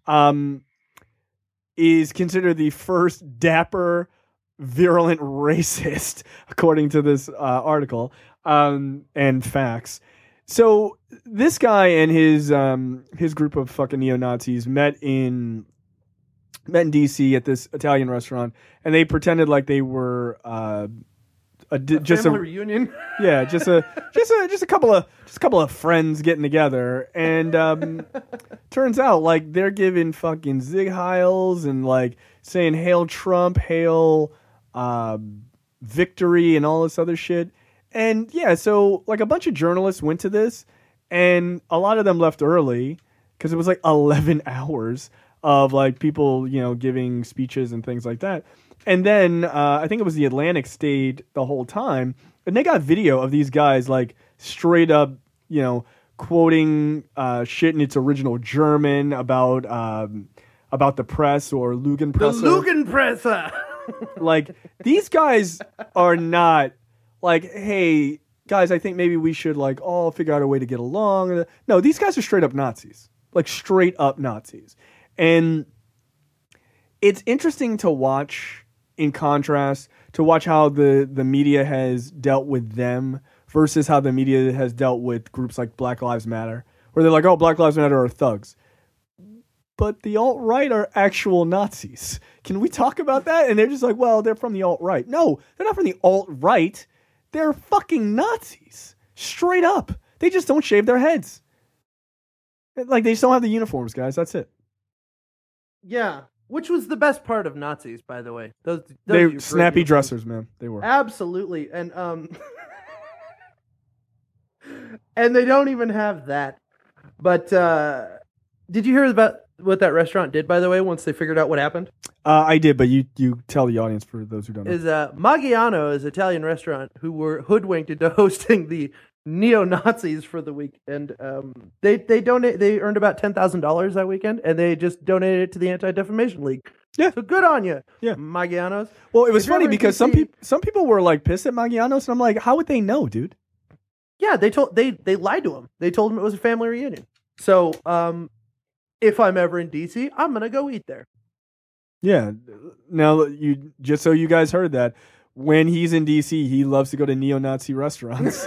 is considered the first dapper, virulent racist, according to this article and facts. So this guy and his group of fucking neo-Nazis met in DC at this Italian restaurant, and they pretended like they were just a reunion. Yeah, just a couple of friends getting together, and turns out like they're giving fucking Zig Heils and like saying "Hail Trump," "Hail Victory," and all this other shit. And yeah, so like a bunch of journalists went to this, and a lot of them left early because it was like 11 hours of like people, giving speeches and things like that. And then I think it was The Atlantic stayed the whole time, and they got video of these guys like straight up, quoting shit in its original German about the press or Lügenpresse. The Lügenpresse. Like, these guys are not like, hey guys, I think maybe we should like all figure out a way to get along. No, these guys are straight up Nazis, like straight up Nazis. And it's interesting to watch, in contrast, to watch how the media has dealt with them versus how the media has dealt with groups like Black Lives Matter, where they're like, oh, Black Lives Matter are thugs. But the alt-right are actual Nazis. Can we talk about that? And they're just like, well, they're from the alt-right. No, they're not from the alt-right. They're fucking Nazis. Straight up. They just don't shave their heads. Like, they just don't have the uniforms, guys. That's it. Yeah, which was the best part of Nazis, by the way. Those They snappy dressers, man. They were. Absolutely, and and they don't even have that. But did you hear about what that restaurant did, by the way, once they figured out what happened? I did, but you tell the audience for those who don't know. Is Maggiano is an Italian restaurant who were hoodwinked into hosting the neo-Nazis for the week, and they earned about $10,000 that weekend, and they just donated it to the Anti-Defamation League. Yeah, so good on you, yeah, Maggianos. Well, it was funny because some people were like pissed at Maggianos, and I'm like, how would they know, dude? Yeah, they lied to him. They told him it was a family reunion. So, if I'm ever in DC, I'm gonna go eat there. Yeah. Now, you just so you guys heard that, when he's in DC, he loves to go to neo-Nazi restaurants.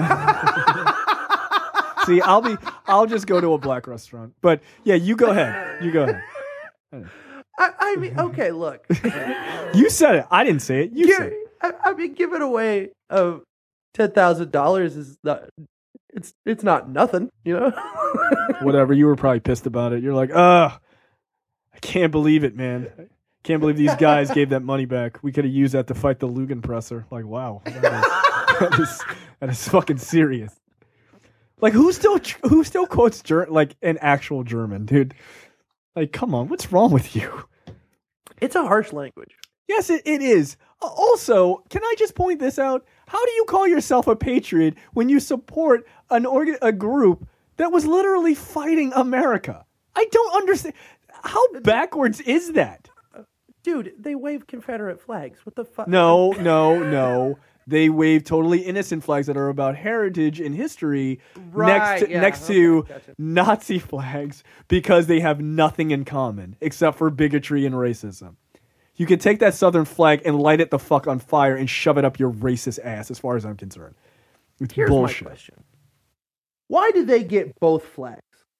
See, I'll just go to a black restaurant. But yeah, you go ahead. You go ahead. I mean, okay, look. You said it. I didn't say it. You said it. I mean, giving away of $10,000 is not. It's not nothing, you know. Whatever. You were probably pissed about it. You're like, I can't believe it, man. I can't believe these guys gave that money back. We could have used that to fight the Lugenpresser. Like, wow, that is fucking serious. Like, who still quotes like an actual German, dude? Like, come on, what's wrong with you? It's a harsh language. Yes, it is. Also, can I just point this out? How do you call yourself a patriot when you support a group that was literally fighting America? I don't understand. How backwards is that? Dude, they wave Confederate flags. What the fuck? No. They wave totally innocent flags that are about heritage and history next to gotcha. Nazi flags because they have nothing in common except for bigotry and racism. You can take that Southern flag and light it the fuck on fire and shove it up your racist ass, as far as I'm concerned. It's Here's bullshit. My question. Why do they get both flags?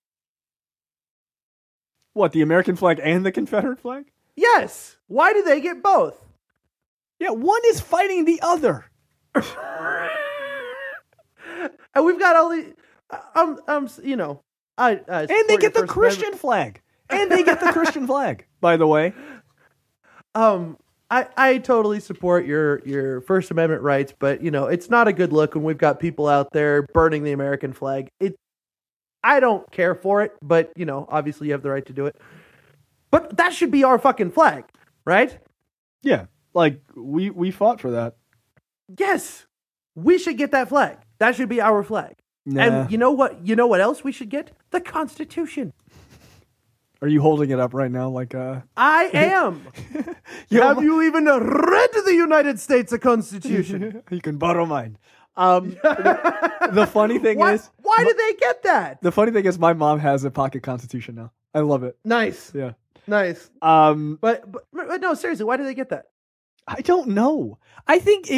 What, the American flag and the Confederate flag? Yes. Why do they get both? Yeah, one is fighting the other. And we've got all the, you know, and they get the Christian flag. And they get the Christian flag, by the way. I totally support your First Amendment rights, but you know, it's not a good look when we've got people out there burning the American flag. I don't care for it, but you know, obviously you have the right to do it. But that should be our fucking flag, right? Yeah, like we fought for that. Yes, we should get that flag. That should be our flag. Nah. And you know what? You know what else we should get? The Constitution. Are you holding it up right now? Like I am. Have you even read the United States Constitution? You can borrow mine. The funny thing is, why did they get that? The funny thing is, my mom has a pocket Constitution now. I love it. Nice. Yeah. Nice. But no, seriously, why did they get that? I don't know. I think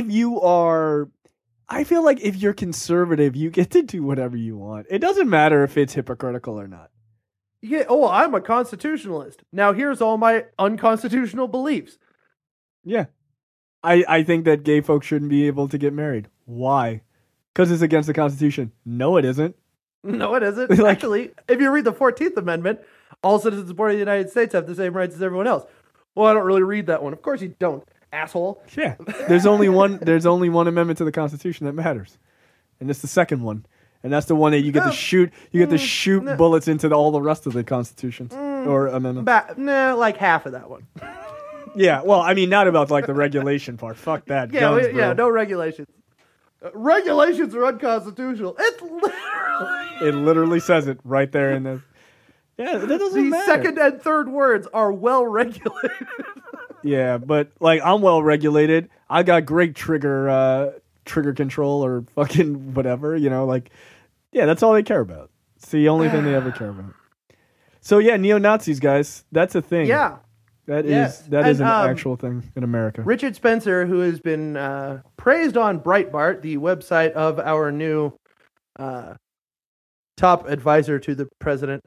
I feel like if you're conservative, you get to do whatever you want. It doesn't matter if it's hypocritical or not. Yeah. Oh, I'm a constitutionalist. Now here's all my unconstitutional beliefs. Yeah. I think that gay folks shouldn't be able to get married. Why? Because it's against the Constitution. No, it isn't. No, it isn't. Actually, if you read the 14th Amendment, all citizens born in the United States have the same rights as everyone else. Well, I don't really read that one. Of course you don't, asshole. Yeah. There's only one amendment to the Constitution that matters. And it's the second one. And that's the one that you get to shoot. You get to shoot bullets into all the rest of the Constitution or amendment. Like half of that one. Yeah, well, I mean, not about like the regulation part. Fuck that. Yeah, guns, bro. No regulations. Regulations are unconstitutional. It literally says it right there in the. Yeah, that doesn't matter. The second and third words are well regulated. Yeah, but like I'm well regulated. I got great trigger control or fucking whatever. You know, like yeah, that's all they care about. It's the only thing they ever care about. So yeah, neo-Nazis, guys, that's a thing. Yeah. That is an actual thing in America. Richard Spencer, who has been praised on Breitbart, the website of our new top advisor to the president.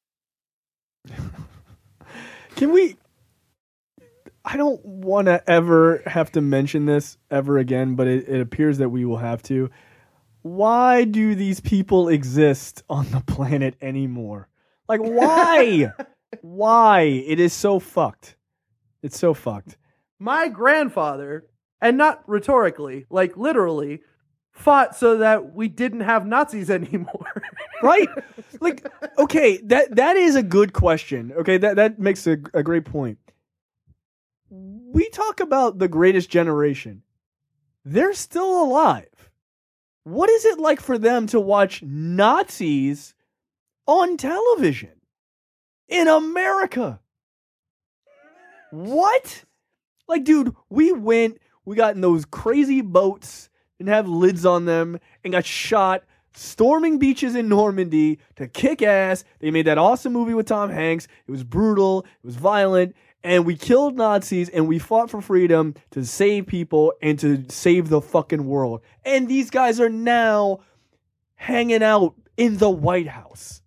Can we... I don't want to ever have to mention this ever again, but it appears that we will have to. Why do these people exist on the planet anymore? Like, why? Why? It is so fucked. It's so fucked. My grandfather, and not rhetorically, like literally, fought so that we didn't have Nazis anymore. Right? Like, okay, that is a good question. Okay, that makes a great point. We talk about the greatest generation. They're still alive. What is it like for them to watch Nazis on television in America? What? Like, dude, we got in those crazy boats and have lids on them and got shot storming beaches in Normandy to kick ass. They made that awesome movie with Tom Hanks. It was brutal. It was violent. And we killed Nazis and we fought for freedom to save people and to save the fucking world. And these guys are now hanging out in the White House.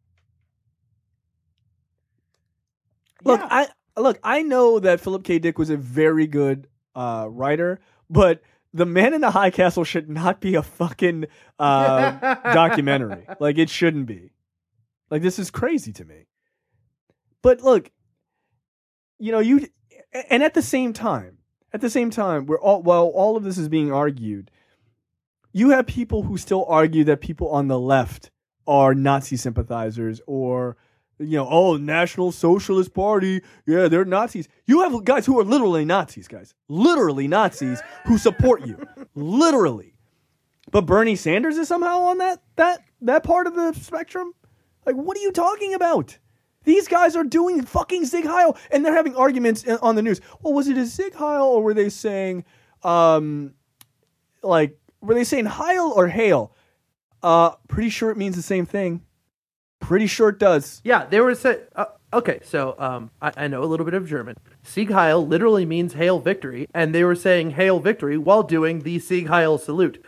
Yeah. Look, I know that Philip K. Dick was a very good writer, but The Man in the High Castle should not be a fucking documentary. Like, it shouldn't be. Like, this is crazy to me. But look, you know, and at the same time, while all of this is being argued, you have people who still argue that people on the left are Nazi sympathizers or, you know, oh, National Socialist Party, yeah, they're Nazis. You have guys who are literally Nazis, literally Nazis who support you, literally. But Bernie Sanders is somehow on that part of the spectrum. Like, what are you talking about? These guys are doing fucking Sieg Heil, and they're having arguments on the news. Well, was it a Sieg Heil, or were they saying, were they saying Heil or Hail? Pretty sure it means the same thing. Pretty sure it does. Yeah, they were saying. Okay, so I know a little bit of German. Sieg Heil literally means hail victory, and they were saying hail victory while doing the Sieg Heil salute.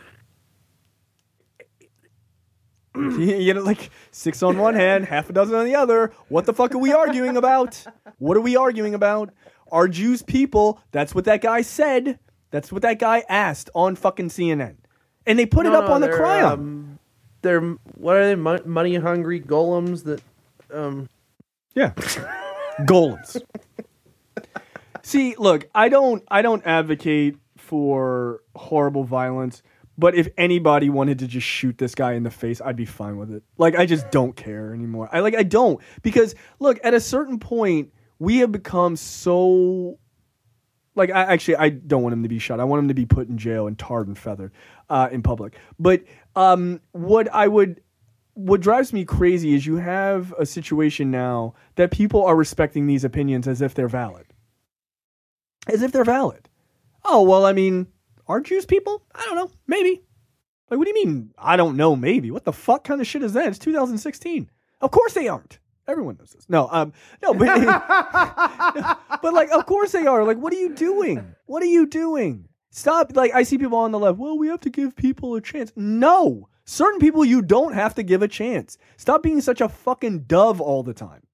You know, like 6 on one hand, half a dozen on the other. What the fuck are we arguing about? What are we arguing about? Are Jews people? That's what that guy said. That's what that guy asked on fucking CNN. And they put it up on the Cryon. They're, what are they, money hungry golems that, Yeah. Golems. See, look, I don't advocate for horrible violence. But if anybody wanted to just shoot this guy in the face, I'd be fine with it. Like, I just don't care anymore. I don't. Because, look, at a certain point, we have become so... Like, I don't want him to be shot. I want him to be put in jail and tarred and feathered in public. But what drives me crazy is you have a situation now that people are respecting these opinions as if they're valid. As if they're valid. Oh, well, I mean... Are Jews people? I don't know. Maybe. Like, what do you mean? I don't know. Maybe. What the fuck kind of shit is that? It's 2016. Of course they aren't. Everyone knows this. No, but but like, of course they are. Like, what are you doing? What are you doing? Stop. Like, I see people on the left. Well, we have to give people a chance. No, certain people you don't have to give a chance. Stop being such a fucking dove all the time.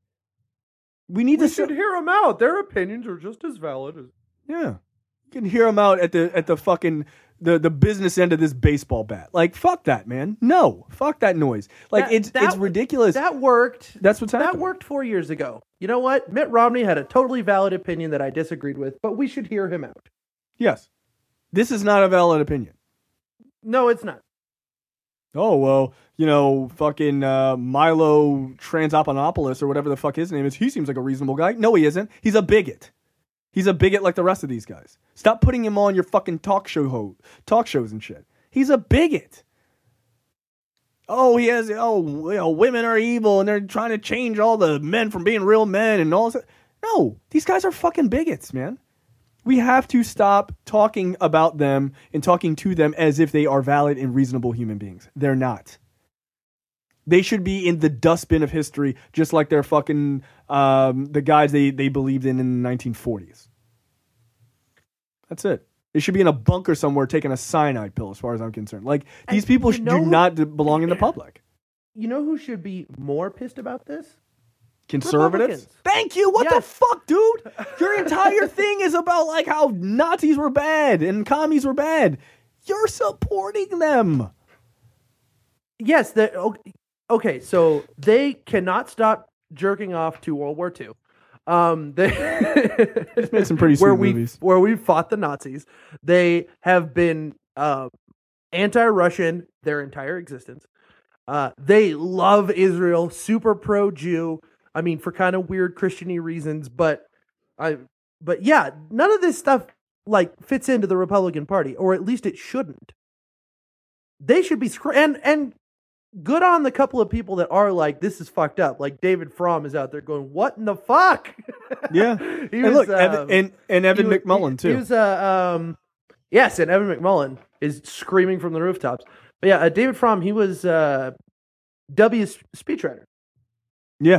We should hear them out. Their opinions are just as valid as. Yeah. You can hear him out at the fucking the business end of this baseball bat. Like, fuck that, man. No, fuck that noise. Like, it's ridiculous. That worked. That's what's happening. That worked 4 years ago. You know what? Mitt Romney had a totally valid opinion that I disagreed with, but we should hear him out. Yes, this is not a valid opinion. No, it's not. Oh, well, you know, fucking Milo Transopanopoulos or whatever the fuck his name is. He seems like a reasonable guy. No, he isn't. He's a bigot. He's a bigot like the rest of these guys. Stop putting him on your fucking talk shows and shit. He's a bigot. Oh, he has, women are evil and they're trying to change all the men from being real men and all this. No, these guys are fucking bigots, man. We have to stop talking about them and talking to them as if they are valid and reasonable human beings. They're not. They should be in the dustbin of history, just like they're fucking the guys they believed in the 1940s. That's it. They should be in a bunker somewhere taking a cyanide pill, as far as I'm concerned. Like, these people do not belong in the public. You know who should be more pissed about this? Conservatives? Thank you. What the fuck, dude? Your entire thing is about like how Nazis were bad and commies were bad. You're supporting them. Yes. Okay, so they cannot stop jerking off to World War II. They Just made some pretty sweet movies. Where we fought the Nazis. They have been anti-Russian their entire existence. They love Israel, super pro-Jew. I mean, for kind of weird Christian-y reasons, but yeah, none of this stuff like fits into the Republican Party, or at least it shouldn't. They should be and good on the couple of people that are like, this is fucked up. Like David Fromm is out there going, "What in the fuck?" Yeah, he and was, look, and Evan McMullen too. He was yes, and Evan McMullen is screaming from the rooftops. But yeah, David Fromm, he was W's speechwriter. Yeah.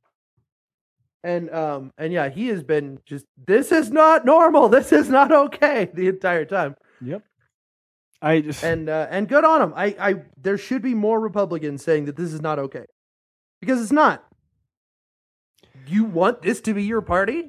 And yeah, he has been just, this is not normal. This is not okay the entire time. Yep. And good on him. I there should be more Republicans saying that this is not okay, because it's not. You want this to be your party?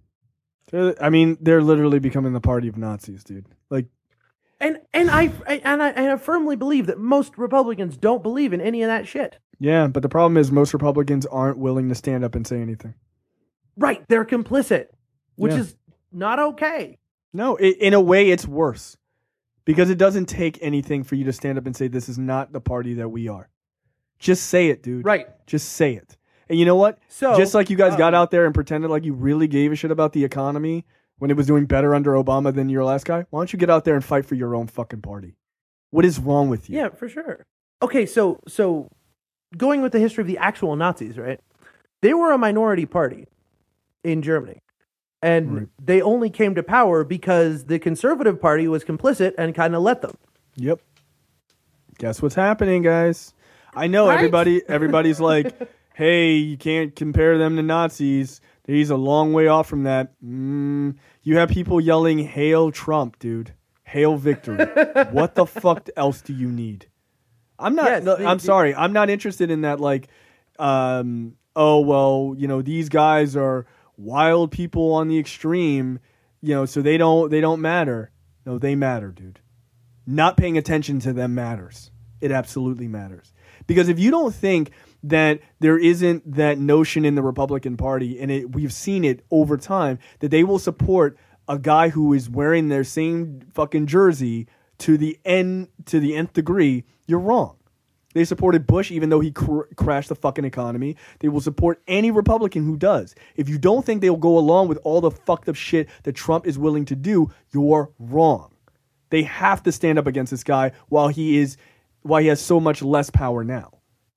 I mean, they're literally becoming the party of Nazis, dude. Like, and I firmly believe that most Republicans don't believe in any of that shit. Yeah, but the problem is most Republicans aren't willing to stand up and say anything. Right, they're complicit, which is not okay. No, in a way, it's worse. Because it doesn't take anything for you to stand up and say, this is not the party that we are. Just say it, dude. Right. Just say it. And you know what? So, just like you guys got out there and pretended like you really gave a shit about the economy when it was doing better under Obama than your last guy, why don't you get out there and fight for your own fucking party? What is wrong with you? Yeah, for sure. Okay, so going with the history of the actual Nazis, right? They were a minority party in Germany. And they only came to power because the Conservative Party was complicit and kind of let them. Yep. Guess what's happening, guys? I know everybody's like, hey, you can't compare them to Nazis. He's a long way off from that. You have people yelling, "Hail Trump, dude. Hail victory." What the fuck else do you need? I'm not, I'm sorry. I'm not interested in that, like, oh, well, you know, these guys are wild people on the extreme, you know, so they don't matter. No, they matter, dude. Not paying attention to them matters. It absolutely matters. Because if you don't think that there isn't that notion in the Republican Party, and we've seen it over time, that they will support a guy who is wearing their same fucking jersey to the nth degree, you're wrong. They supported Bush even though he crashed the fucking economy. They will support any Republican who does. If you don't think they'll go along with all the fucked up shit that Trump is willing to do, you're wrong. They have to stand up against this guy while he has so much less power now.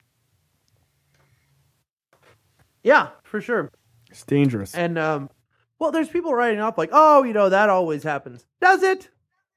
Yeah, for sure. It's dangerous. And well, there's people writing up like, "Oh, you know, that always happens." Does it?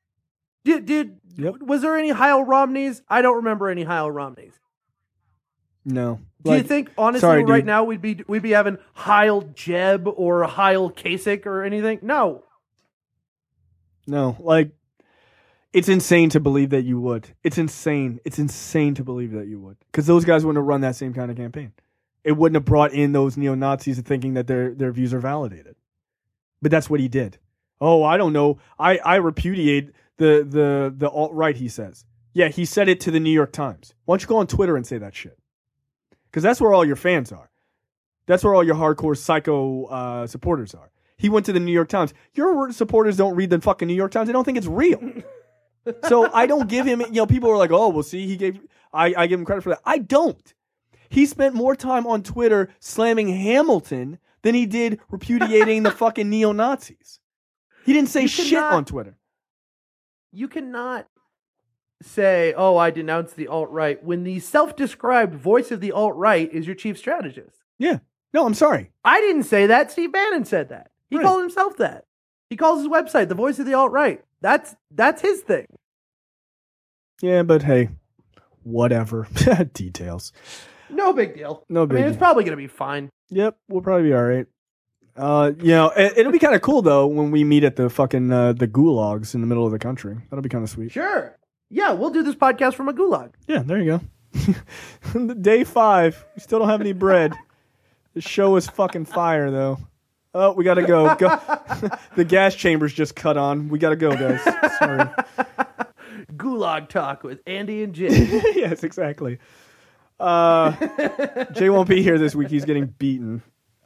Was there any Heil Romneys? I don't remember any Heil Romneys. No. Do you think honestly right now we'd be having Heil Jeb or Heil Kasich or anything? No. No, like, it's insane to believe that you would. It's insane. It's insane to believe that you would, because those guys wouldn't have run that same kind of campaign. It wouldn't have brought in those neo-Nazis thinking that their views are validated. But that's what he did. Oh, I don't know. I repudiate the alt-right, he says. Yeah, he said it to the New York Times. Why don't you go on Twitter and say that shit? Because that's where all your fans are. That's where all your hardcore psycho supporters are. He went to the New York Times. Your supporters don't read the fucking New York Times. They don't think it's real. So I don't give him, people are like, oh, well, see, I give him credit for that. I don't. He spent more time on Twitter slamming Hamilton than he did repudiating the fucking neo-Nazis. He didn't say shit on Twitter. You cannot say, oh, I denounce the alt-right, when the self-described voice of the alt-right is your chief strategist. Yeah. No, I'm sorry. I didn't say that. Steve Bannon said that. He called himself that. He calls his website the voice of the alt-right. That's his thing. Yeah, but hey, whatever. Details. No big deal. No big deal. It's probably going to be fine. Yep, we'll probably be all right. It'll be kind of cool, though, when we meet at the fucking the gulags in the middle of the country. That'll be kind of sweet. Sure. Yeah, we'll do this podcast from a gulag. Yeah, there you go. Day 5. We still don't have any bread. The show is fucking fire, though. Oh, we got to go. The gas chamber's just cut on. We got to go, guys. Sorry. Gulag talk with Andy and Jim. Yes, exactly. Jay won't be here this week. He's getting beaten.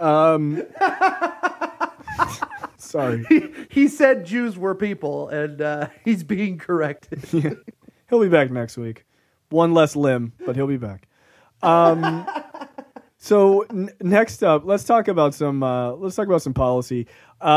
Sorry. He said Jews were people, and he's being corrected. Yeah. He'll be back next week. One less limb, but he'll be back. So next up, let's talk about some policy.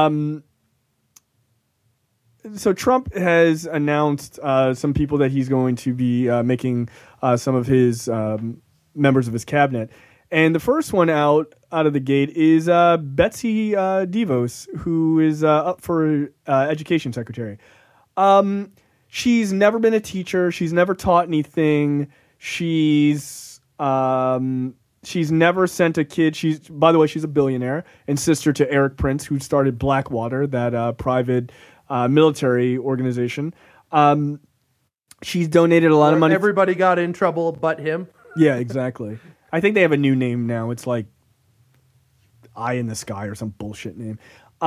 So Trump has announced some people that he's going to be making some of his members of his cabinet. And the first one out of the gate is Betsy DeVos, who is up for education secretary. She's never been a teacher. She's never taught anything. She's never sent a kid. By the way, she's a billionaire and sister to Eric Prince, who started Blackwater, that private military organization. She's donated a lot of money. Everybody got in trouble but him. Yeah, exactly. I think they have a new name now. It's like Eye in the Sky or some bullshit name.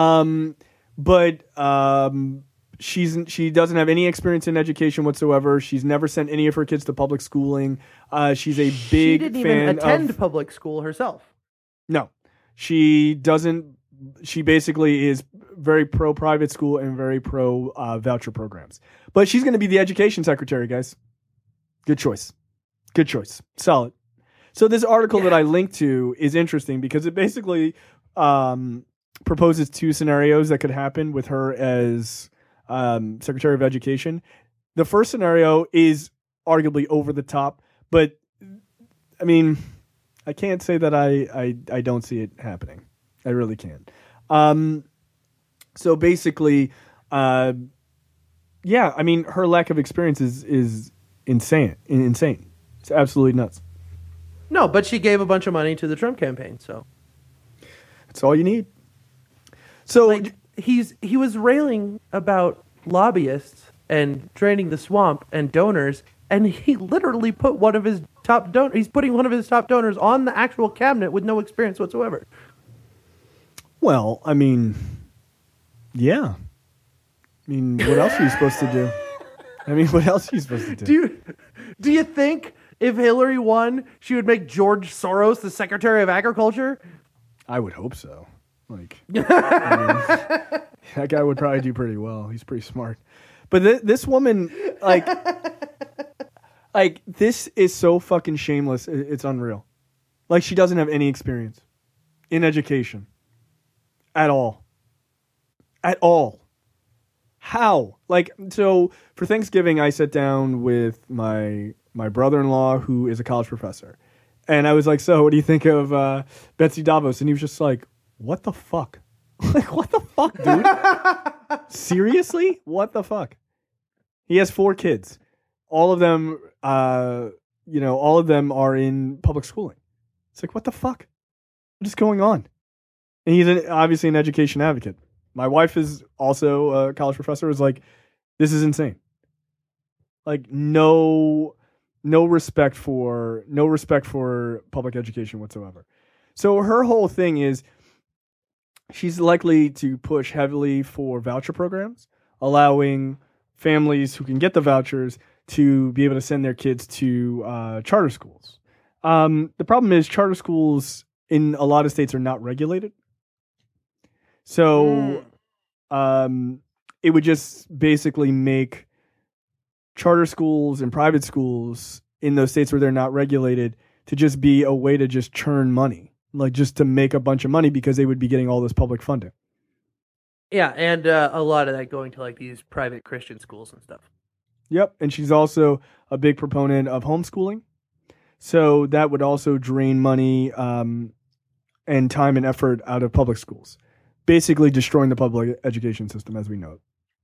She doesn't have any experience in education whatsoever. She's never sent any of her kids to public schooling. She's a big fan. She didn't even attend public school herself. No, she doesn't. She basically is very pro private school and very pro voucher programs. But she's going to be the education secretary, guys. Good choice. Good choice. Solid. So this article that I linked to is interesting because it basically proposes two scenarios that could happen with her as Secretary of Education. The first scenario is arguably over the top, but I mean, I can't say that I don't see it happening. I really can't. So basically, I mean, her lack of experience is insane. It's absolutely nuts. No, but she gave a bunch of money to the Trump campaign, so that's all you need. So he was railing about lobbyists and draining the swamp and donors, and he literally put one of his top donors. He's putting one of his top donors on the actual cabinet with no experience whatsoever. Well, I mean, yeah. I mean, what else are you supposed to do? Do you think if Hillary won, she would make George Soros the Secretary of Agriculture? I would hope so. Like, that guy would probably do pretty well. He's pretty smart. But this woman, like, this is so fucking shameless. It's unreal. Like, she doesn't have any experience in education at all. At all. How? Like, so for Thanksgiving, I sat down with my brother-in-law, who is a college professor. And I was like, so what do you think of Betsy DeVos? And he was just like, what the fuck? Like, what the fuck, dude? Seriously? What the fuck? He has 4 kids. All of them, all of them are in public schooling. It's like, what the fuck? What is going on? And he's obviously an education advocate. My wife is also a college professor. Is like, this is insane. Like, no respect for public education whatsoever. So her whole thing is she's likely to push heavily for voucher programs, allowing families who can get the vouchers to be able to send their kids to charter schools. The problem is charter schools in a lot of states are not regulated. So it would just basically make charter schools and private schools in those states where they're not regulated to just be a way to just churn money, like just to make a bunch of money because they would be getting all this public funding. Yeah, and a lot of that going to like these private Christian schools and stuff. Yep, and she's also a big proponent of homeschooling. So that would also drain money and time and effort out of public schools, basically destroying the public education system as we know it.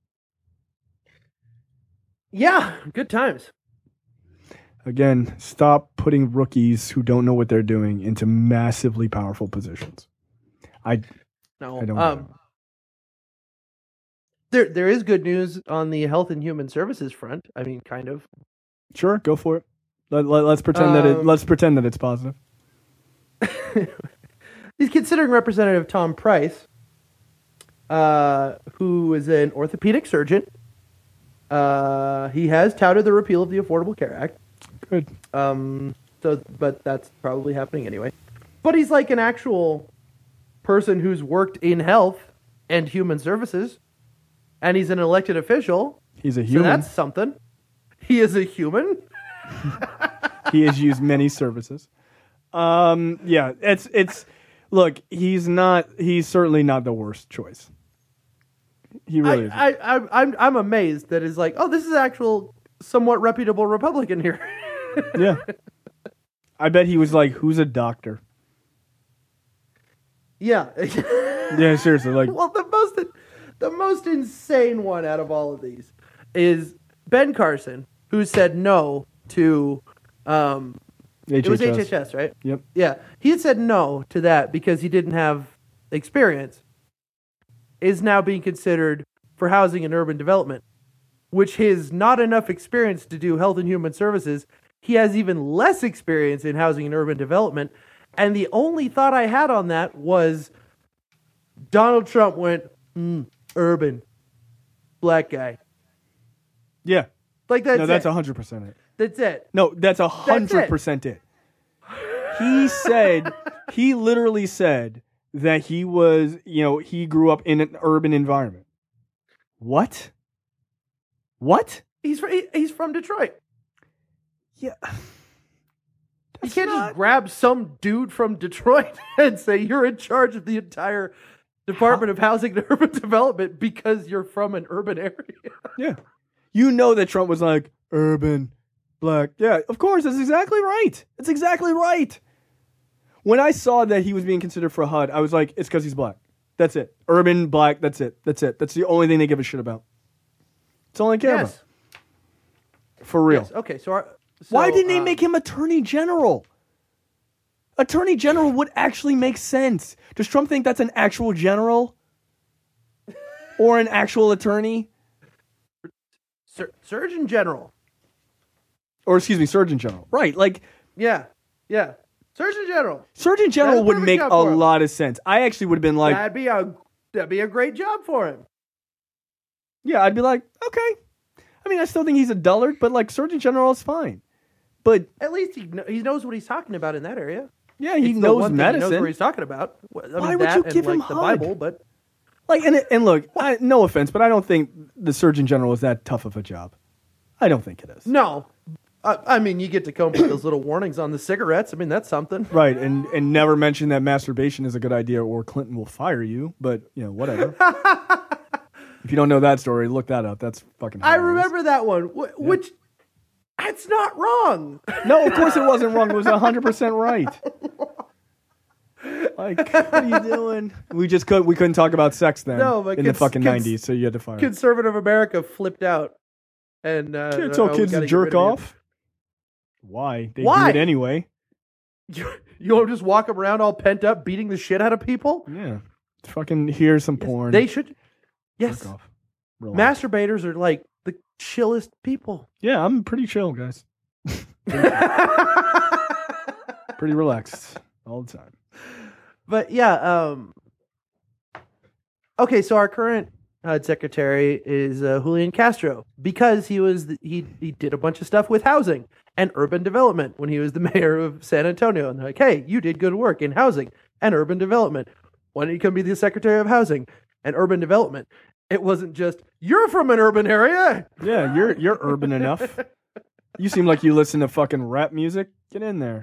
Yeah, good times. Again, stop putting rookies who don't know what they're doing into massively powerful positions. I don't know. There is good news on the health and human services front. I mean, kind of. Sure, go for it. Let's pretend that it's positive. He's considering Representative Tom Price, who is an orthopedic surgeon. He has touted the repeal of the Affordable Care Act. Good. So, but that's probably happening anyway. But he's like an actual person who's worked in health and human services, and he's an elected official. He's a So human. that's something. He is a human. He has used many services. Yeah, it's. Look, he's certainly not the worst choice. He really is. I'm amazed that it's like, oh, this is actual somewhat reputable Republican here. Yeah. I bet he was like, who's a doctor? Yeah. Yeah, seriously. Like, Well, the most insane one out of all of these is Ben Carson, who said no to HHS. it was HHS, right? Yep. Yeah. He had said no to that because he didn't have experience, is now being considered for housing and urban development, which his not enough experience to do health and human services, he has even less experience in housing and urban development. And the only thought I had on that was Donald Trump went, urban, black guy. Yeah. Like that's No, that's it. 100% it. That's it. No, that's 100% it. He literally said that he was, he grew up in an urban environment. What? He's from Detroit. Yeah. You can't just grab some dude from Detroit and say you're in charge of the entire Department of Housing and Urban Development because you're from an urban area. Yeah. You know that Trump was like, urban, black. Yeah, of course. That's exactly right. That's exactly right. When I saw that he was being considered for HUD, I was like, it's because he's black. That's it. Urban, black, that's it. That's it. That's the only thing they give a shit about. That's all I care about. For real. Yes. Okay, so why didn't they make him Attorney General? Attorney General would actually make sense. Does Trump think that's an actual general? Or an actual attorney? Surgeon General. Or, excuse me, Surgeon General. Right, like... Yeah. Surgeon General. Surgeon General would make a lot of sense. I actually would have been like... That'd be a great job for him. Yeah, I'd be like, okay. I mean, I still think he's a dullard, but like Surgeon General is fine. But at least he knows what he's talking about in that area. Yeah, he knows medicine. He knows what he's talking about. Why would you give him the HUD? Bible? But like, and look, no offense, but I don't think the Surgeon General is that tough of a job. I don't think it is. No, I mean, you get to come up with those little warnings on the cigarettes. I mean, that's something, right? And never mention that masturbation is a good idea, or Clinton will fire you. But whatever. If you don't know that story, look that up. That's fucking hilarious. I remember that one, which that's not wrong. No, of course it wasn't wrong. It was 100% right. Like, what are you doing? We couldn't talk about sex then in the fucking 90s, so you had to fire. Conservative America flipped out. And can't tell kids to jerk off. Why? They do it anyway. You don't just walk around all pent up, beating the shit out of people? Yeah. Fucking here's some porn. They should. Yes. Jerk off. Masturbators are like the chillest people. Yeah, I'm pretty chill, guys. Pretty relaxed all the time. But yeah, okay, so our current secretary is Julian Castro, because he did a bunch of stuff with housing and urban development when he was the mayor of San Antonio. And they're like, hey, you did good work in housing and urban development. Why don't you come be the secretary of housing and urban development? It wasn't just, you're from an urban area. Yeah, you're urban enough. You seem like you listen to fucking rap music. Get in there.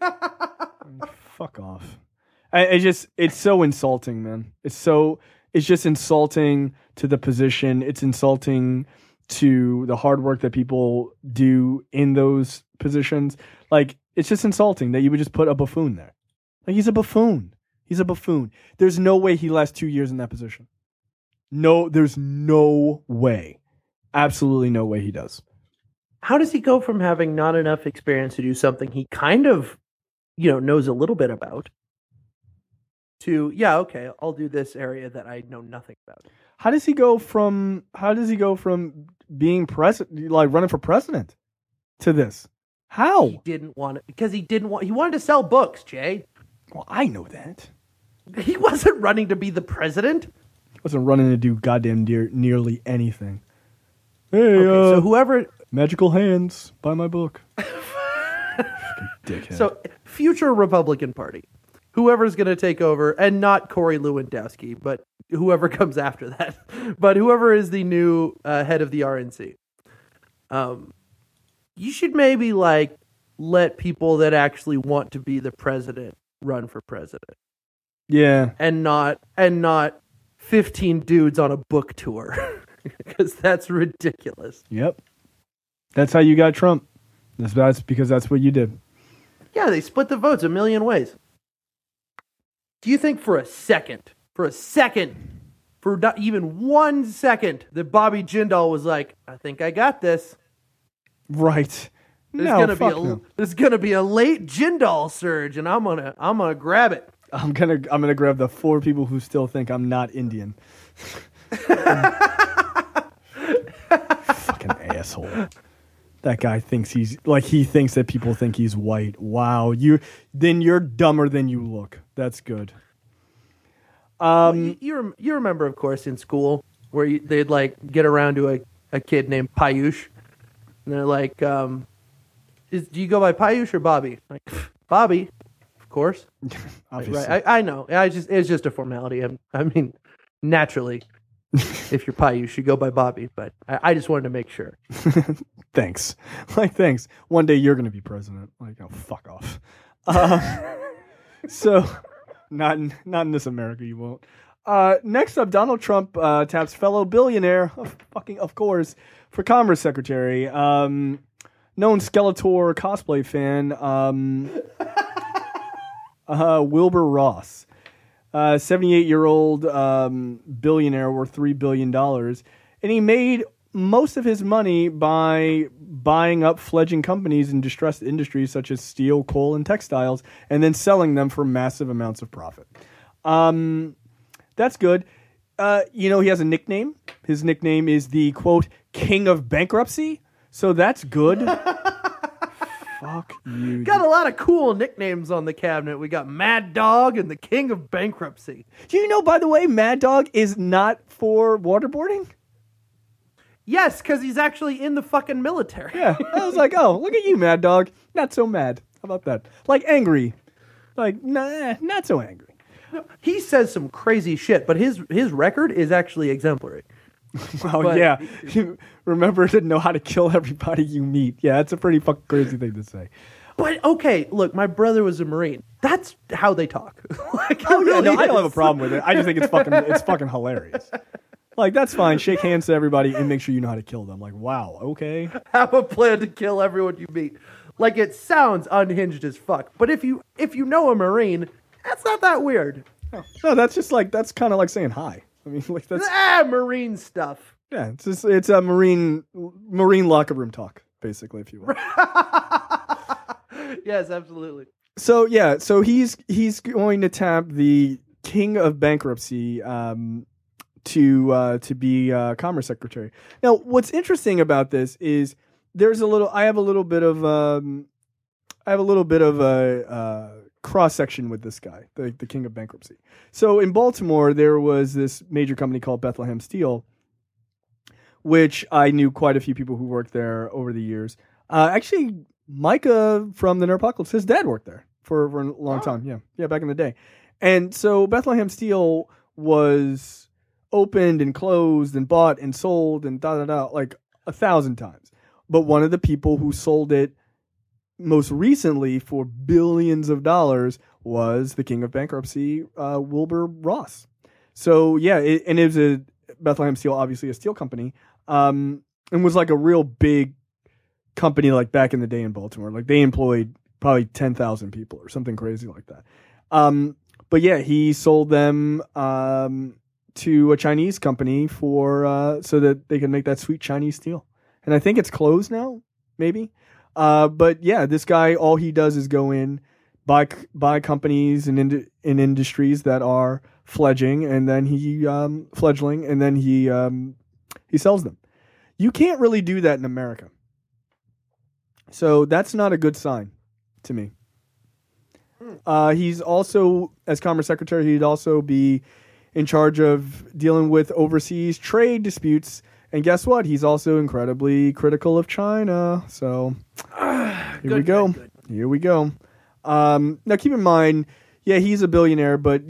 Fuck off. It's so insulting, man. It's just insulting to the position. It's insulting to the hard work that people do in those positions. Like, it's just insulting that you would just put a buffoon there. Like, he's a buffoon. He's a buffoon. There's no way he lasts 2 years in that position. No, there's no way. Absolutely no way he does. How does he go from having not enough experience to do something he kind of, knows a little bit about to, okay, I'll do this area that I know nothing about? How does he go from being president, like running for president, to this? How? He didn't want it because he wanted to sell books, Jay. Well, I know that. He wasn't running to be the president. He wasn't running to do goddamn nearly anything. Hey, okay, so whoever... Magical Hands, buy my book. Dickhead. So, future Republican Party, whoever's going to take over, and not Corey Lewandowski, but whoever comes after that, but whoever is the new head of the RNC. You should maybe let people that actually want to be the president run for president. Yeah. And not 15 dudes on a book tour, because that's ridiculous. Yep. That's how you got Trump. That's because that's what you did. Yeah, they split the votes a million ways. Do you think for not even 1 second, that Bobby Jindal was like, I think I got this. Right. There's gonna be a late Jindal surge, and I'm gonna grab it. I'm gonna grab the 4 people who still think I'm not Indian. Fucking asshole. That guy thinks he thinks that people think he's white. Wow, you're dumber than you look. That's good. You remember, of course, in school where they'd get around to a kid named Payush, and they're like, do you go by Payush or Bobby? Like, Bobby, of course. Obviously. Right. I know. It's just a formality. I mean, naturally, if you're Payush, you go by Bobby. But I just wanted to make sure. Thanks. Thanks. One day you're going to be president. Oh, fuck off. So, not in this America, you won't. Next up, Donald Trump taps fellow billionaire, of course, for Commerce Secretary, known Skeletor cosplay fan, Wilbur Ross, 78-year-old billionaire worth $3 billion, and he made most of his money by buying up fledgling companies in distressed industries such as steel, coal, and textiles, and then selling them for massive amounts of profit. That's good. He has a nickname. His nickname is the, quote, King of Bankruptcy. So that's good. Fuck you. Got a lot of cool nicknames on the cabinet. We got Mad Dog and the King of Bankruptcy. Do you know, by the way, Mad Dog is not for waterboarding? Yes, because he's actually in the fucking military. Yeah. I was like, oh, look at you, Mad Dog. Not so mad. How about that? Angry. Nah, not so angry. He says some crazy shit, but his record is actually exemplary. Well, yeah. Remember to know how to kill everybody you meet. Yeah, that's a pretty fucking crazy thing to say. But, okay, look, my brother was a Marine. That's how they talk. I don't have a problem with it. I just think it's fucking hilarious. That's fine. Shake hands to everybody and make sure you know how to kill them. Wow, okay. Have a plan to kill everyone you meet. It sounds unhinged as fuck. But if you know a Marine, that's not that weird. No, that's just that's kind of like saying hi. I mean, that's Marine stuff. Yeah, it's a Marine locker room talk, basically, if you will. Yes, absolutely. So he's going to tap the King of Bankruptcy to be Commerce Secretary. Now, what's interesting about this is I have a little bit of a cross section with this guy, the King of Bankruptcy. So in Baltimore, there was this major company called Bethlehem Steel, which I knew quite a few people who worked there over the years. Actually, Micah from the Nerpocalypse, his dad worked there for a long time. Yeah, back in the day. And so Bethlehem Steel was opened and closed and bought and sold and 1,000 times. But one of the people who sold it most recently for billions of dollars was the King of Bankruptcy, Wilbur Ross. So yeah, it was a Bethlehem Steel, obviously a steel company, and was a real big company back in the day in Baltimore. They employed probably 10,000 people or something crazy like that. But yeah, he sold them to a Chinese company for so that they can make that sweet Chinese steel. And I think it's closed now, maybe. But yeah, this guy, all he does is go in, buy companies in industries that are fledgling, and then he sells them. You can't really do that in America. So that's not a good sign to me. He's also, as Commerce Secretary, he'd also be in charge of dealing with overseas trade disputes. And guess what? He's also incredibly critical of China. So here we go. Here we go. Now, keep in mind, yeah, he's a billionaire, but,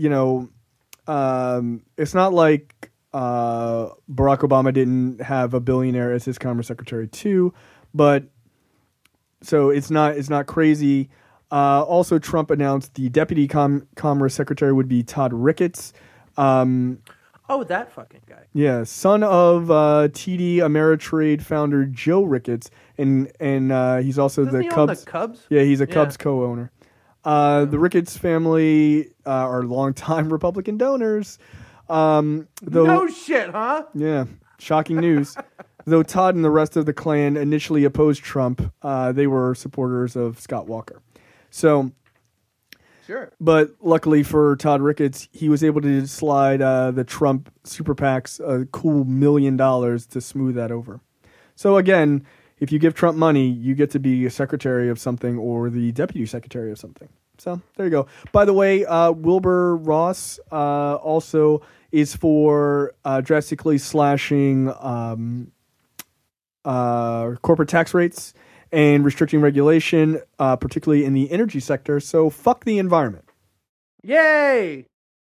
it's not like Barack Obama didn't have a billionaire as his Commerce Secretary, too. But so it's not crazy. Also, Trump announced the Deputy Commerce Secretary would be Todd Ricketts. That fucking guy. Yeah, son of TD Ameritrade founder Joe Ricketts, and he's also Doesn't the he own Cubs. the Cubs? Yeah, he's a Cubs co-owner. The Ricketts family are longtime Republican donors. No shit, huh? Yeah, shocking news. Though Todd and the rest of the clan initially opposed Trump, they were supporters of Scott Walker. So, sure. But luckily for Todd Ricketts, he was able to slide the Trump super PACs a cool $1 million to smooth that over. So again, if you give Trump money, you get to be a secretary of something or the deputy secretary of something. So there you go. By the way, Wilbur Ross also is for drastically slashing corporate tax rates and restricting regulation, particularly in the energy sector. So fuck the environment. Yay!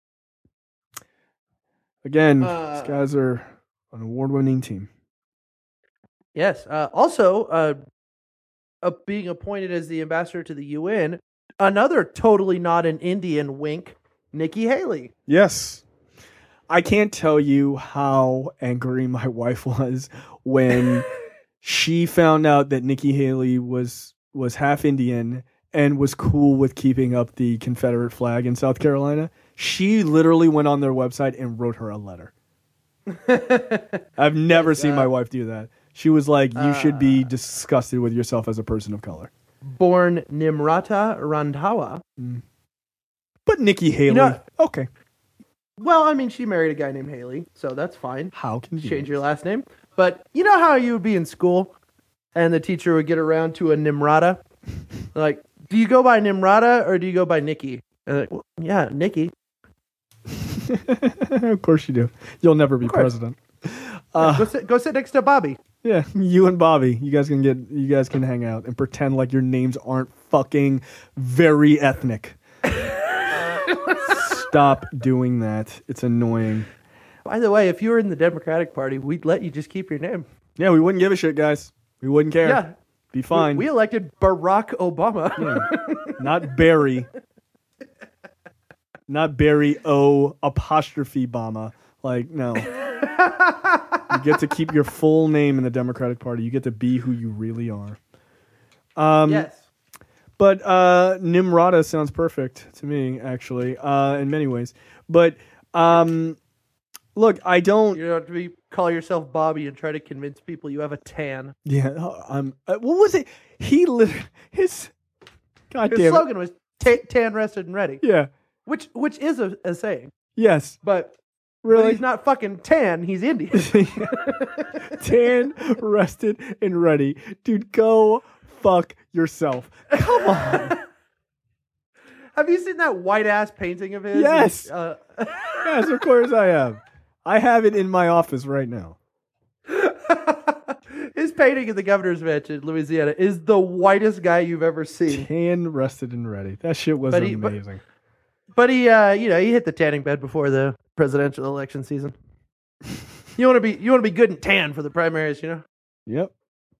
Again, these guys are an award-winning team. Yes. Also, being appointed as the ambassador to the UN, another totally not an Indian wink, Nikki Haley. Yes. I can't tell you how angry my wife was when she found out that Nikki Haley was half Indian and was cool with keeping up the Confederate flag in South Carolina. She literally went on their website and wrote her a letter. I've never seen my wife do that. She was like, you should be disgusted with yourself as a person of color. Born Nimrata Randhawa. But Nikki Haley, okay. Well, I mean, she married a guy named Haley, so that's fine. How can you change your last name? But you know how you would be in school and the teacher would get around to a Nimrata? Like, do you go by Nimrata or do you go by Nikki? And like, well, yeah, Nikki. Of course you do. You'll never be president. Go sit next to Bobby. Yeah, you and Bobby. You guys can hang out and pretend like your names aren't fucking very ethnic. Stop doing that. It's annoying. By the way, if you were in the Democratic Party, we'd let you just keep your name. Yeah, we wouldn't give a shit, guys. We wouldn't care. Yeah. Be fine. We elected Barack Obama. Yeah. Not Barry. Not Barry O apostrophe Obama. Like, no. You get to keep your full name in the Democratic Party. You get to be who you really are. Yes. But Nimrata sounds perfect to me, actually, in many ways. But look, I don't. You don't have to call yourself Bobby and try to convince people you have a tan. Yeah, what was it? His slogan was "Tan, rested, and ready." Yeah, which is a saying. Yes, but really, but he's not fucking tan. He's Indian. Tan, rested, and ready, dude. Go fuck yourself. Come on. Have you seen that white ass painting of his? Yes. Yes, of course I have. I have it in my office right now. His painting of the governor's bench in Louisiana is the whitest guy you've ever seen. Tan, rested, and ready. That shit was amazing. But he hit the tanning bed before the presidential election season. You want to be good and tan for the primaries, you know? Yep.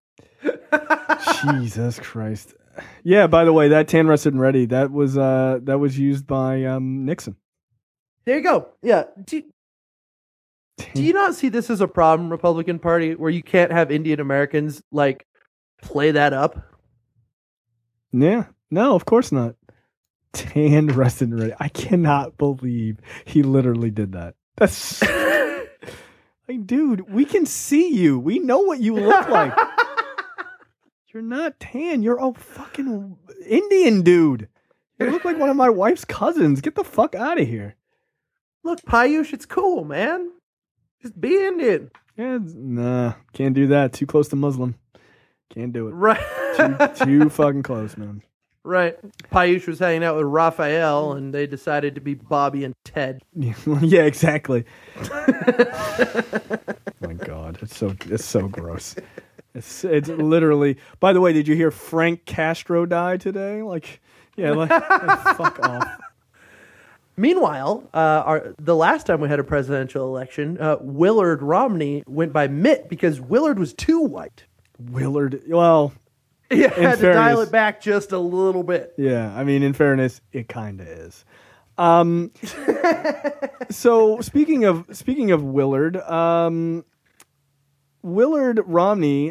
Jesus Christ. Yeah, by the way, that tan, rested, and ready, that was used by Nixon. There you go. Yeah. Do you not see this as a problem, Republican Party, where you can't have Indian Americans like play that up? Yeah. No, of course not. Tan, rested, and ready. I cannot believe he literally did that. That's like, dude, we can see you. We know what you look like. You're not tan. You're a fucking Indian dude. You look like one of my wife's cousins. Get the fuck out of here. Look, Payush, it's cool, man. Just be Indian. Yeah, nah, can't do that. Too close to Muslim. Can't do it. Right. Too fucking close, man. Right. Payush was hanging out with Raphael, and they decided to be Bobby and Ted. Yeah, exactly. My God, it's so gross. It's literally. By the way, did you hear Frank Castro died today? Like, yeah, like fuck off. Meanwhile, the last time we had a presidential election, Willard Romney went by Mitt because Willard was too white. Willard, well, He had to dial it back just a little bit. Yeah, I mean, in fairness, it kind of is. So speaking of Willard, Willard Romney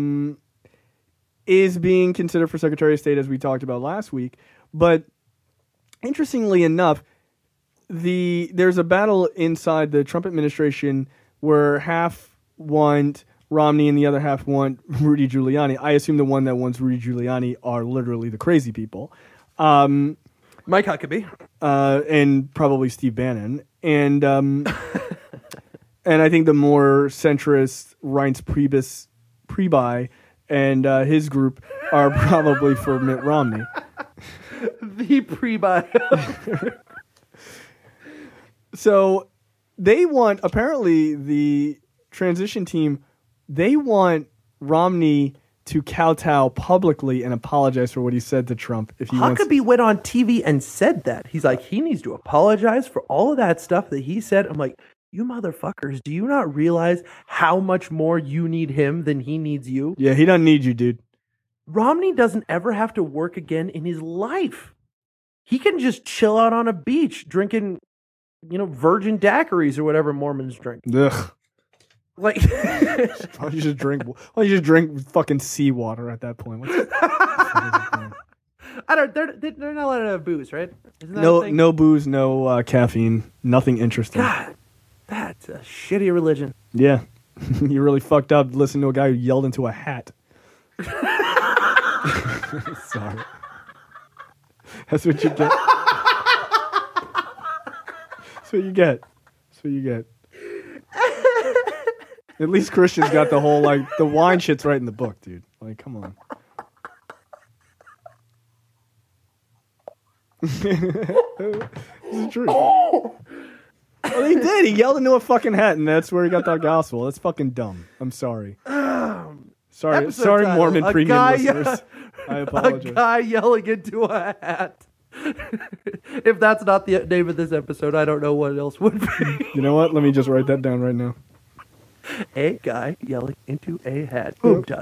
is being considered for Secretary of State, as we talked about last week. But interestingly enough, there's a battle inside the Trump administration where half want Romney and the other half want Rudy Giuliani. I assume the one that wants Rudy Giuliani are literally the crazy people. Mike Huckabee. And probably Steve Bannon. And and I think the more centrist Reince Priebus and his group are probably for Mitt Romney. The Priebus. So they want, apparently the transition team, they want Romney to kowtow publicly and apologize for what he said to Trump. If he Huckabee went on TV and said that. He's like, he needs to apologize for all of that stuff that he said. I'm like, you motherfuckers, do you not realize how much more you need him than he needs you? Yeah, he doesn't need you, dude. Romney doesn't ever have to work again in his life. He can just chill out on a beach drinking, virgin daiquiris or whatever Mormons drink. Ugh. Like, why don't you just drink fucking seawater at that point? They're not allowed to have booze, right? Isn't that a thing? No booze, no caffeine, nothing interesting. God, that's a shitty religion. Yeah, you really fucked up listening to a guy who yelled into a hat. Sorry, that's what you get. That's what you get. That's what you get. At least Christian's got the whole, the wine shit's right in the book, dude. Like, come on. This is true. Well, he did. He yelled into a fucking hat, and that's where he got that gospel. That's fucking dumb. I'm sorry. Sorry, title, Mormon premium listeners. I apologize. A guy yelling into a hat. If that's not the name of this episode, I don't know what else would be. You know what? Let me just write that down right now. A guy yelling into a hat. Boom, done.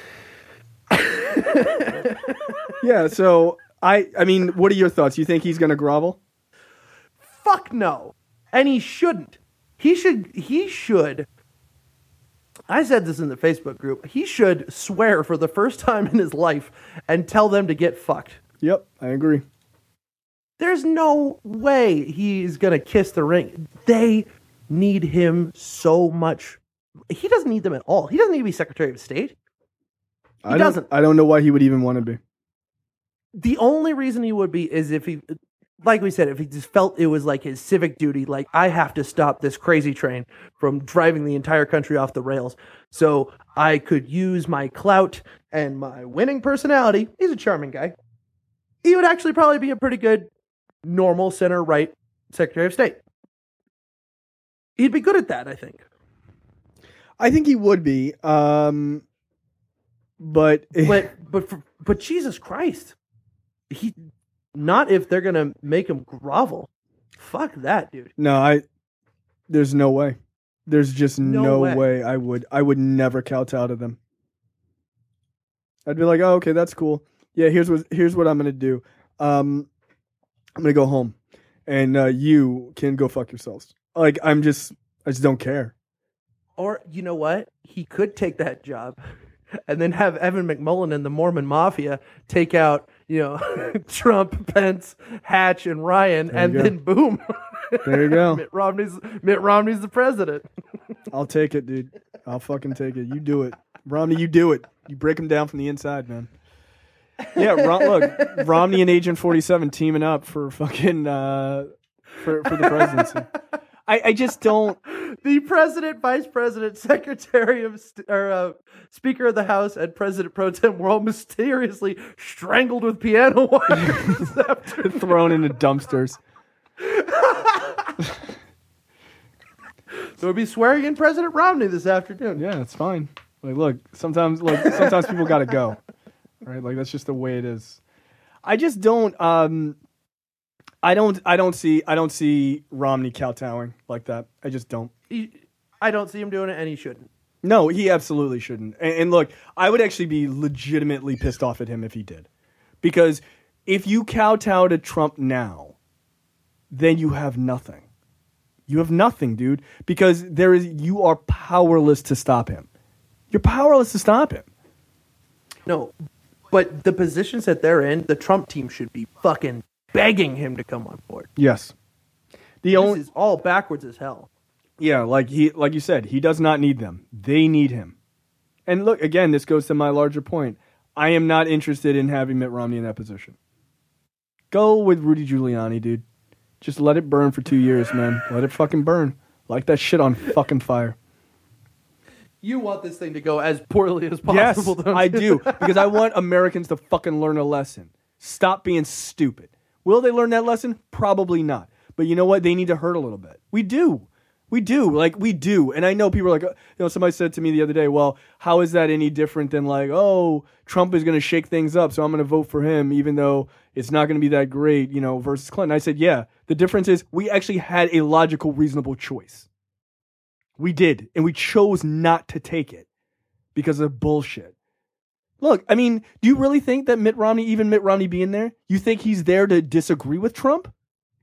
Yeah, so I mean, what are your thoughts? You think he's going to grovel? Fuck no. And he shouldn't. He should. I said this in the Facebook group. He should swear for the first time in his life and tell them to get fucked. Yep, I agree. There's no way he's going to kiss the ring. They need him so much. He doesn't need them at all. He doesn't need to be Secretary of State. He doesn't. I don't know why he would even want to be. The only reason he would be is if he, like we said, if he just felt it was like his civic duty, like I have to stop this crazy train from driving the entire country off the rails. So I could use my clout and my winning personality. He's a charming guy. He would actually probably be a pretty good normal center-right Secretary of State. He'd be good at that, I think. I think he would be, but Jesus Christ, not if they're gonna make him grovel. Fuck that, dude. No, there's no way. There's just no way I would never kowtow to them. I'd be like, oh, okay, that's cool. Yeah, here's what I'm gonna do. I'm gonna go home, and you can go fuck yourselves. Like I just don't care. Or you know what? He could take that job, and then have Evan McMullen and the Mormon Mafia take out, Trump, Pence, Hatch, and Ryan, then boom. There you go. Mitt Romney's the president. I'll take it, dude. I'll fucking take it. You do it, Romney. You do it. You break him down from the inside, man. Yeah, look, Romney and Agent 47 teaming up for fucking for the presidency. I just don't. The president, vice president, secretary of Speaker of the House, and President Pro Tem were all mysteriously strangled with piano wires thrown into dumpsters. So we'll be swearing in President Romney this afternoon. Yeah, it's fine. Like, look, sometimes people got to go, right? Like that's just the way it is. I just don't. I don't see Romney kowtowing like that. I just don't. I don't see him doing it, and he shouldn't. No, he absolutely shouldn't. And look, I would actually be legitimately pissed off at him if he did. Because if you kowtow to Trump now, then you have nothing. You have nothing, dude. Because you are powerless to stop him. You're powerless to stop him. No, but the positions that they're in, the Trump team should be fucking begging him to come on board. Yes. This is all backwards as hell. Yeah, like you said, he does not need them. They need him. And look, again, this goes to my larger point. I am not interested in having Mitt Romney in that position. Go with Rudy Giuliani, dude. Just let it burn for 2 years, man. Let it fucking burn. Light that shit on fucking fire. You want this thing to go as poorly as possible, yes, don't I you? do. Because I want Americans to fucking learn a lesson. Stop being stupid. Will they learn that lesson? Probably not. But you know what? They need to hurt a little bit. We do. We do. And I know people are like, somebody said to me the other day, well, how is that any different than like, oh, Trump is going to shake things up, so I'm going to vote for him, even though it's not going to be that great, versus Clinton. I said, yeah, the difference is we actually had a logical, reasonable choice. We did. And we chose not to take it because of bullshit. Look, I mean, do you really think that Mitt Romney being there, you think he's there to disagree with Trump?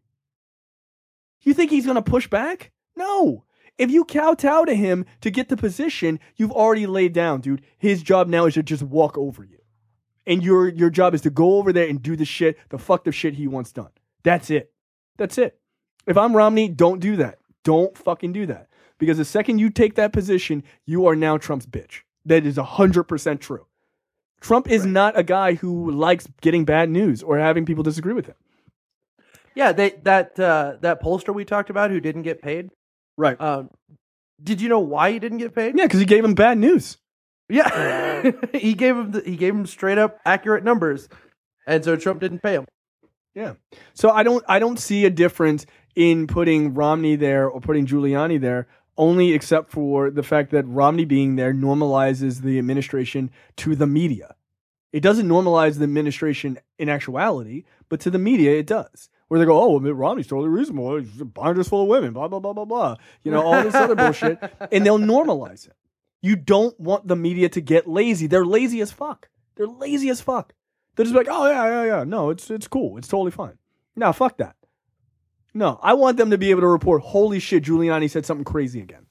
You think he's going to push back? No. If you kowtow to him to get the position, you've already laid down, dude. His job now is to just walk over you. And your job is to go over there and do the fucked up shit he wants done. That's it. That's it. If I'm Romney, don't do that. Don't fucking do that. Because the second you take that position, you are now Trump's bitch. That is 100% true. Trump is not a guy who likes getting bad news or having people disagree with him. Yeah, that pollster we talked about who didn't get paid. Right. Did you know why he didn't get paid? Yeah, because he gave him bad news. Yeah, he gave him straight up accurate numbers, and so Trump didn't pay him. Yeah. So I don't see a difference in putting Romney there or putting Giuliani there, only except for the fact that Romney being there normalizes the administration to the media. It doesn't normalize the administration in actuality, but to the media it does. Where they go, oh, Mitt Romney's totally reasonable. He's a binder's full of women, blah, blah, blah, blah, blah. All this other bullshit. And they'll normalize it. You don't want the media to get lazy. They're lazy as fuck. They're lazy as fuck. They're just like, oh, yeah. No, it's cool. It's totally fine. No, fuck that. No, I want them to be able to report, holy shit, Giuliani said something crazy again.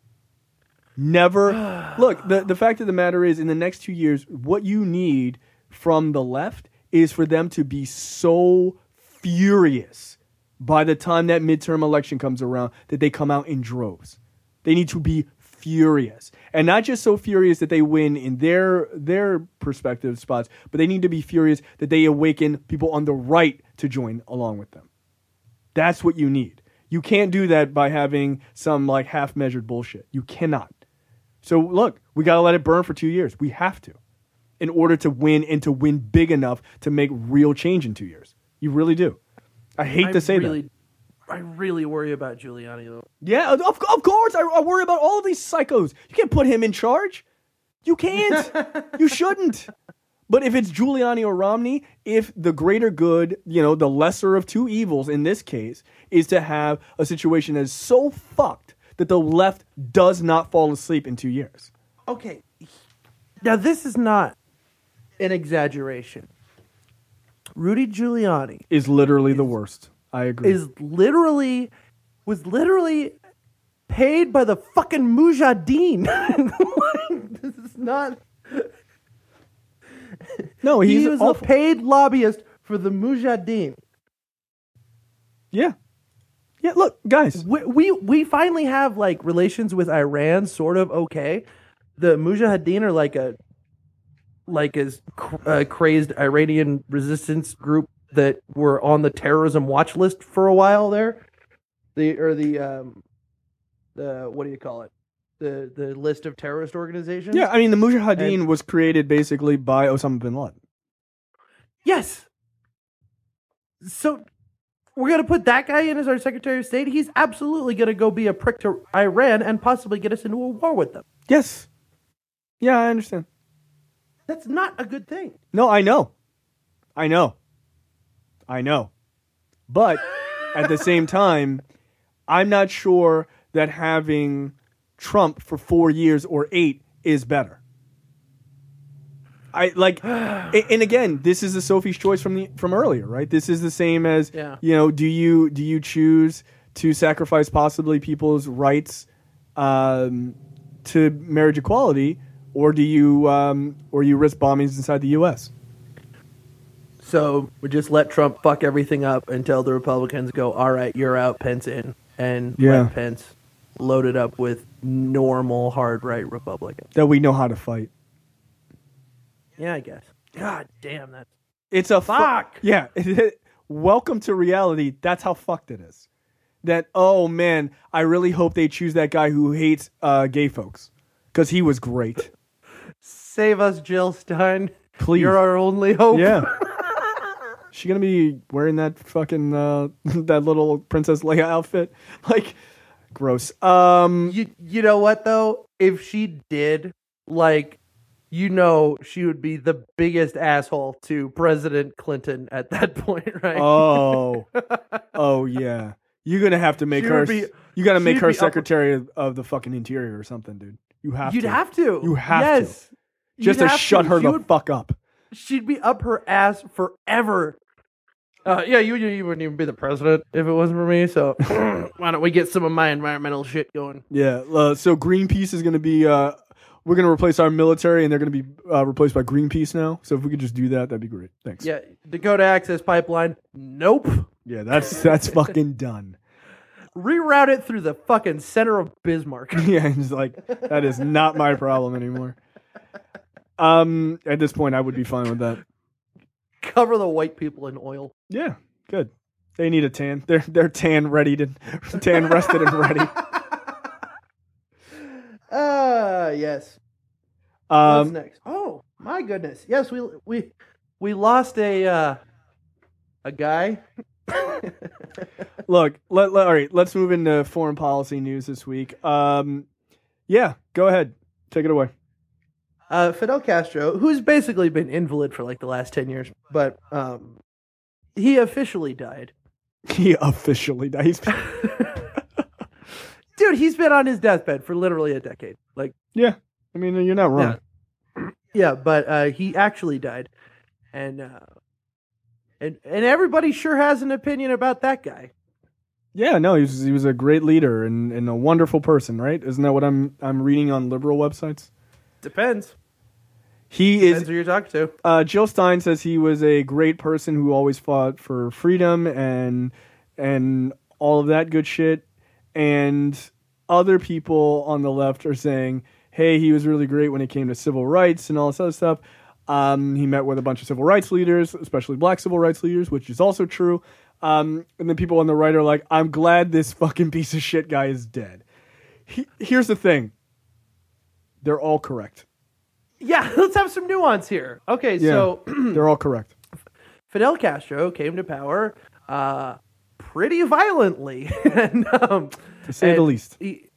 Never. Look, the fact of the matter is, in the next 2 years, what you need from the left is for them to be so furious by the time that midterm election comes around that they come out in droves. They need to be furious. And not just so furious that they win in their perspective spots, but they need to be furious that they awaken people on the right to join along with them. That's what you need. You can't do that by having some like half-measured bullshit. You cannot. So look, we got to let it burn for 2 years. We have to, in order to win and to win big enough to make real change in 2 years. You really do. I hate to say that. I really worry about Giuliani, though. Yeah, of course. I worry about all of these psychos. You can't put him in charge. You can't. You shouldn't. But if it's Giuliani or Romney, if the greater good, the lesser of two evils in this case, is to have a situation that is so fucked that the left does not fall asleep in 2 years. Okay. Now, this is not an exaggeration. Rudy Giuliani is literally the worst. I agree. Was literally paid by the fucking Mujahideen. This is not. No, he was a paid lobbyist for the Mujahideen. Yeah. Yeah, look, guys. We finally have like relations with Iran, sort of okay. The Mujahideen are like a crazed Iranian resistance group that were on the terrorism watch list for a while there. The what do you call it? The list of terrorist organizations. Yeah, I mean the Mujahideen was created basically by Osama bin Laden. Yes. So we're going to put that guy in as our Secretary of State. He's absolutely going to go be a prick to Iran and possibly get us into a war with them. Yes. Yeah, I understand. That's not a good thing. No, I know. But at the same time, I'm not sure that having Trump for 4 years or 8 is better. And again, this is the Sophie's choice from earlier, right? This is the same as, do you choose to sacrifice possibly people's rights to marriage equality, or do you risk bombings inside the U.S.? So we just let Trump fuck everything up until the Republicans go, all right, you're out, Pence in, and let Pence load it up with normal hard right Republicans that we know how to fight. Yeah, I guess. God damn, it's a fuck. Yeah. Welcome to reality. That's how fucked it is. That, oh man, I really hope they choose that guy who hates gay folks, because he was great. Save us, Jill Stein. Please. You're our only hope. Yeah. She gonna be wearing that fucking that little Princess Leia outfit? Like, gross. You know what though? If she did, like, she would be the biggest asshole to President Clinton at that point, right? Oh yeah. You're gonna have to make her. You got to make her Secretary of the fucking Interior or something, dude. You'd have to. You have to. Just to shut her the fuck up. She'd be up her ass forever. You wouldn't even be the president if it wasn't for me. So why don't we get some of my environmental shit going? Yeah. So Greenpeace is going to be. We're going to replace our military, and they're going to be replaced by Greenpeace now. So if we could just do that, that'd be great. Thanks. Yeah. Dakota Access Pipeline. Nope. Yeah, that's fucking done. Reroute it through the fucking center of Bismarck. Yeah, it's like, that is not my problem anymore. At this point, I would be fine with that. Cover the white people in oil. Yeah, good. They need a tan. They're tan rested and ready. Yes. What's next? Oh my goodness. Yes, we lost a guy. Look, all right. Let's move into foreign policy news this week. Yeah, go ahead. Take it away. Fidel Castro, who's basically been invalid for like the last 10 years, but he officially died. He officially died. Dude, he's been on his deathbed for literally a decade. Like, yeah, I mean, you're not wrong. Yeah, but he actually died, and everybody sure has an opinion about that guy. Yeah, no, he was a great leader and a wonderful person, right? Isn't that what I'm reading on liberal websites? Depends. Depends who you're talking to. Jill Stein says he was a great person who always fought for freedom and all of that good shit. And other people on the left are saying, hey, he was really great when it came to civil rights and all this other stuff. He met with a bunch of civil rights leaders, especially black civil rights leaders, which is also true. And then people on the right are like, I'm glad this fucking piece of shit guy is dead. Here's the thing. They're all correct. Yeah, let's have some nuance here. Okay, yeah, so they're all correct. Fidel Castro came to power pretty violently, and, to say the least. He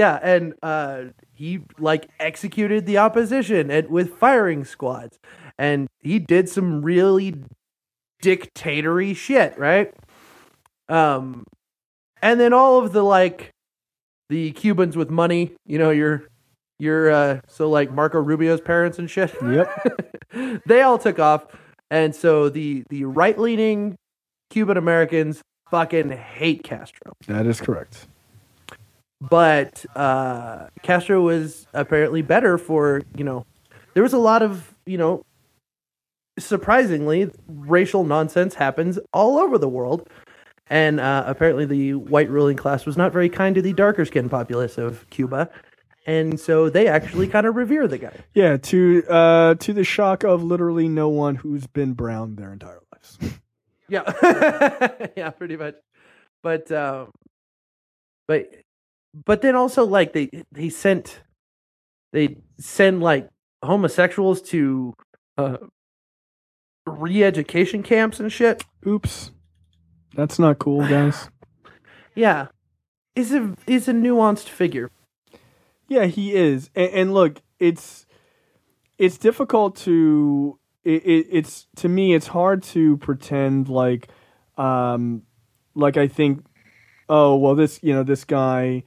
like executed the opposition with firing squads, and he did some really dictatory shit, right? And then all of the Cubans with money, so like Marco Rubio's parents and shit. Yep. They all took off. And so the right-leaning Cuban Americans fucking hate Castro. That is correct. But Castro was apparently better for, there was a lot of, surprisingly, racial nonsense happens all over the world. And apparently the white ruling class was not very kind to the darker-skinned populace of Cuba. And so they actually kind of revere the guy. Yeah, to the shock of literally no one who's been brown their entire lives. Yeah, yeah, pretty much. But then also like they send like homosexuals to re-education camps and shit. Oops, that's not cool, guys. Yeah, is a nuanced figure. Yeah, he is. And look, it's it's difficult to it's to me it's hard to pretend like I think, oh well, this guy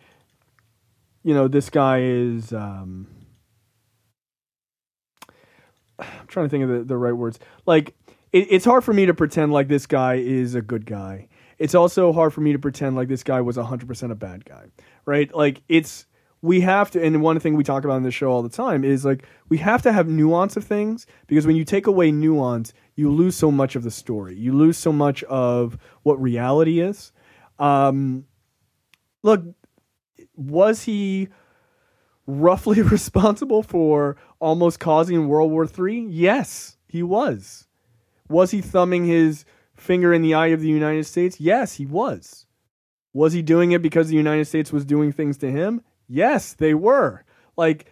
is I'm trying to think of the right words. Like it's hard for me to pretend like this guy is a good guy. It's also hard for me to pretend like this guy was 100% a bad guy, right? Like we have to, and one thing we talk about in this show all the time is like we have to have nuance of things, because when you take away nuance, you lose so much of the story. You lose so much of what reality is. Look, was he roughly responsible for almost causing World War III? Yes, he was. Was he thumbing his finger in the eye of the United States? Yes, he was. Was he doing it because the United States was doing things to him? Yes, they were. Like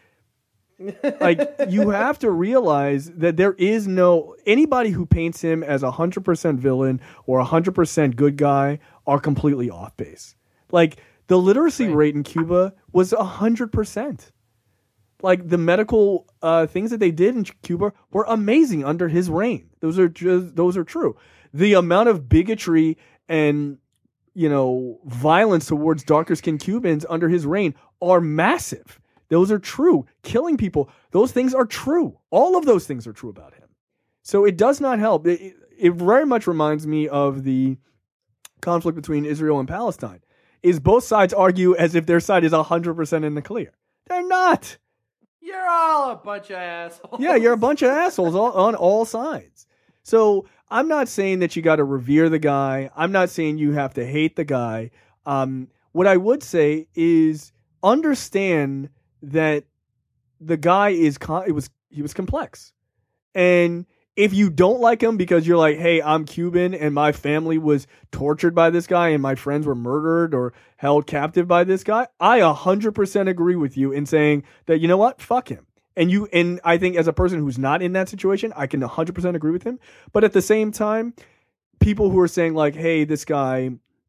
you have to realize that there is anybody who paints him as 100% villain or 100% good guy are completely off base. Like the literacy rate in Cuba was 100%. Like the medical things that they did in Cuba were amazing under his reign. Those are true. The amount of bigotry and violence towards darker skinned Cubans under his reign are massive. Those are true. Killing people, those things are true. All of those things are true about him. So it does not help. It very much reminds me of the conflict between Israel and Palestine. Is both sides argue as if their side is 100% in the clear. They're not. You're all a bunch of assholes. Yeah, you're a bunch of assholes on all sides. So I'm not saying that you got to revere the guy. I'm not saying you have to hate the guy. What I would say is understand that the guy he was complex. And if you don't like him because you're like, hey, I'm Cuban and my family was tortured by this guy and my friends were murdered or held captive by this guy, I 100% agree with you in saying that, you know what, fuck him. And I think as a person who's not in that situation, I can 100% agree with him. But at the same time, people who are saying like, hey, this guy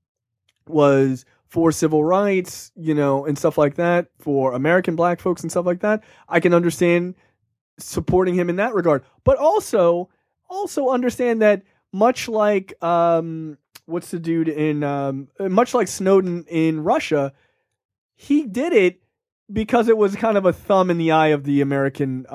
was for civil rights, and stuff like that, for American black folks and stuff like that, I can understand supporting him in that regard. But also understand that much like much like Snowden in Russia, he did it because it was kind of a thumb in the eye of the American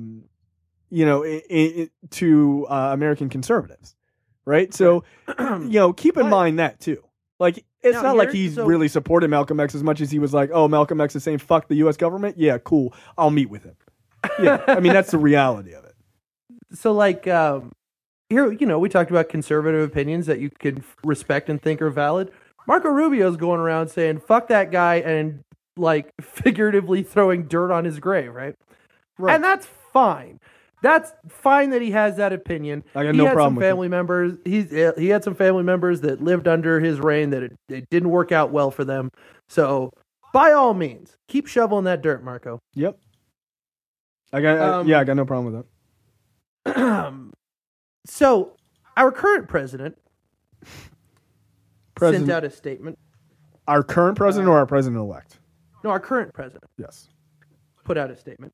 to American conservatives, right? So keep in mind that too. Like it's not like he's really supported Malcolm X as much as he was like, oh, Malcolm X is saying fuck the US government. Yeah, cool. I'll meet with him. Yeah, I mean that's the reality of it. So like here, we talked about conservative opinions that you can respect and think are valid. Marco Rubio's going around saying fuck that guy and like figuratively throwing dirt on his grave, right? And that's fine. That's fine that he has that opinion. I got no problem with family members. He had some family members that lived under his reign that it didn't work out well for them. So by all means, keep shoveling that dirt, Marco. Yep. I got no problem with that. So our current president sent out a statement. Our current president or our president-elect? No, our current president. Yes. Put out a statement.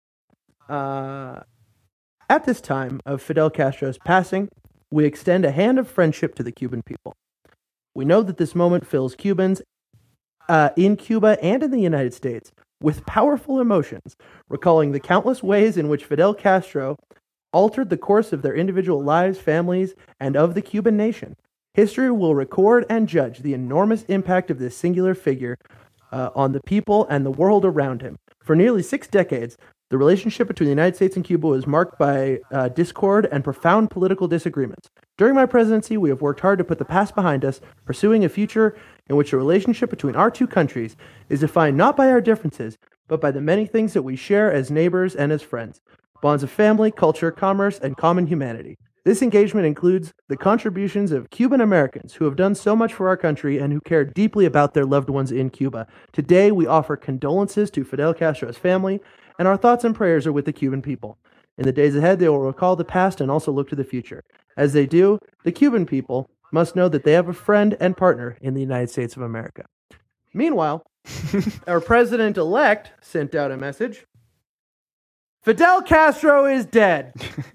At this time of Fidel Castro's passing, we extend a hand of friendship to the Cuban people. We know that this moment fills Cubans in Cuba and in the United States with powerful emotions, recalling the countless ways in which Fidel Castro altered the course of their individual lives, families, and of the Cuban nation. History will record and judge the enormous impact of this singular figure on the people and the world around him. For nearly 6 decades, the relationship between the United States and Cuba was marked by discord and profound political disagreements. During my presidency, we have worked hard to put the past behind us, pursuing a future in which the relationship between our two countries is defined not by our differences, but by the many things that we share as neighbors and as friends. Bonds of family, culture, commerce, and common humanity. This engagement includes the contributions of Cuban Americans who have done so much for our country and who care deeply about their loved ones in Cuba. Today, we offer condolences to Fidel Castro's family, and our thoughts and prayers are with the Cuban people. In the days ahead, they will recall the past and also look to the future. As they do, the Cuban people must know that they have a friend and partner in the United States of America. Meanwhile, our president-elect sent out a message. Fidel Castro is dead.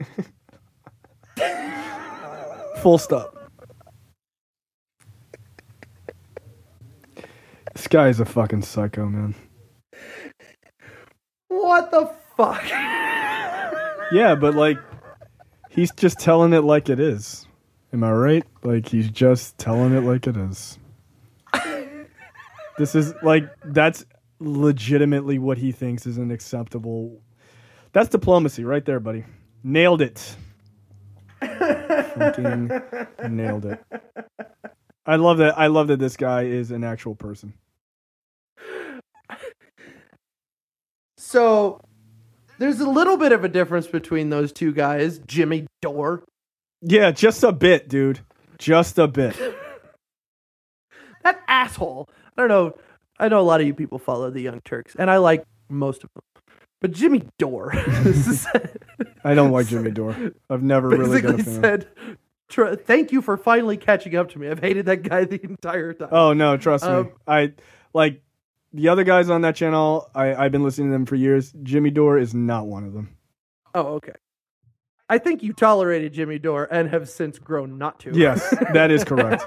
Full stop. This guy is a fucking psycho, man. What the fuck? Yeah, but like, he's just telling it like it is. Am I right? Like, he's just telling it like it is. This is like, that's legitimately what he thinks is an acceptable. That's diplomacy right there, buddy. Nailed it. Fucking nailed it. I love that. I love that this guy is an actual person. So there's a little bit of a difference between those two guys, Jimmy Dore. Yeah, just a bit, dude. Just a bit. That asshole. I don't know. I know a lot of you people follow the Young Turks, and I like most of them. But Jimmy Dore. I don't like Jimmy Dore. I've never really been a fan. Said, thank you for finally catching up to me. I've hated that guy the entire time. Oh, no, trust me. I like the other guys on that channel. I've been listening to them for years. Jimmy Dore is not one of them. Oh, okay. I think you tolerated Jimmy Dore and have since grown not to. Yes, that is correct.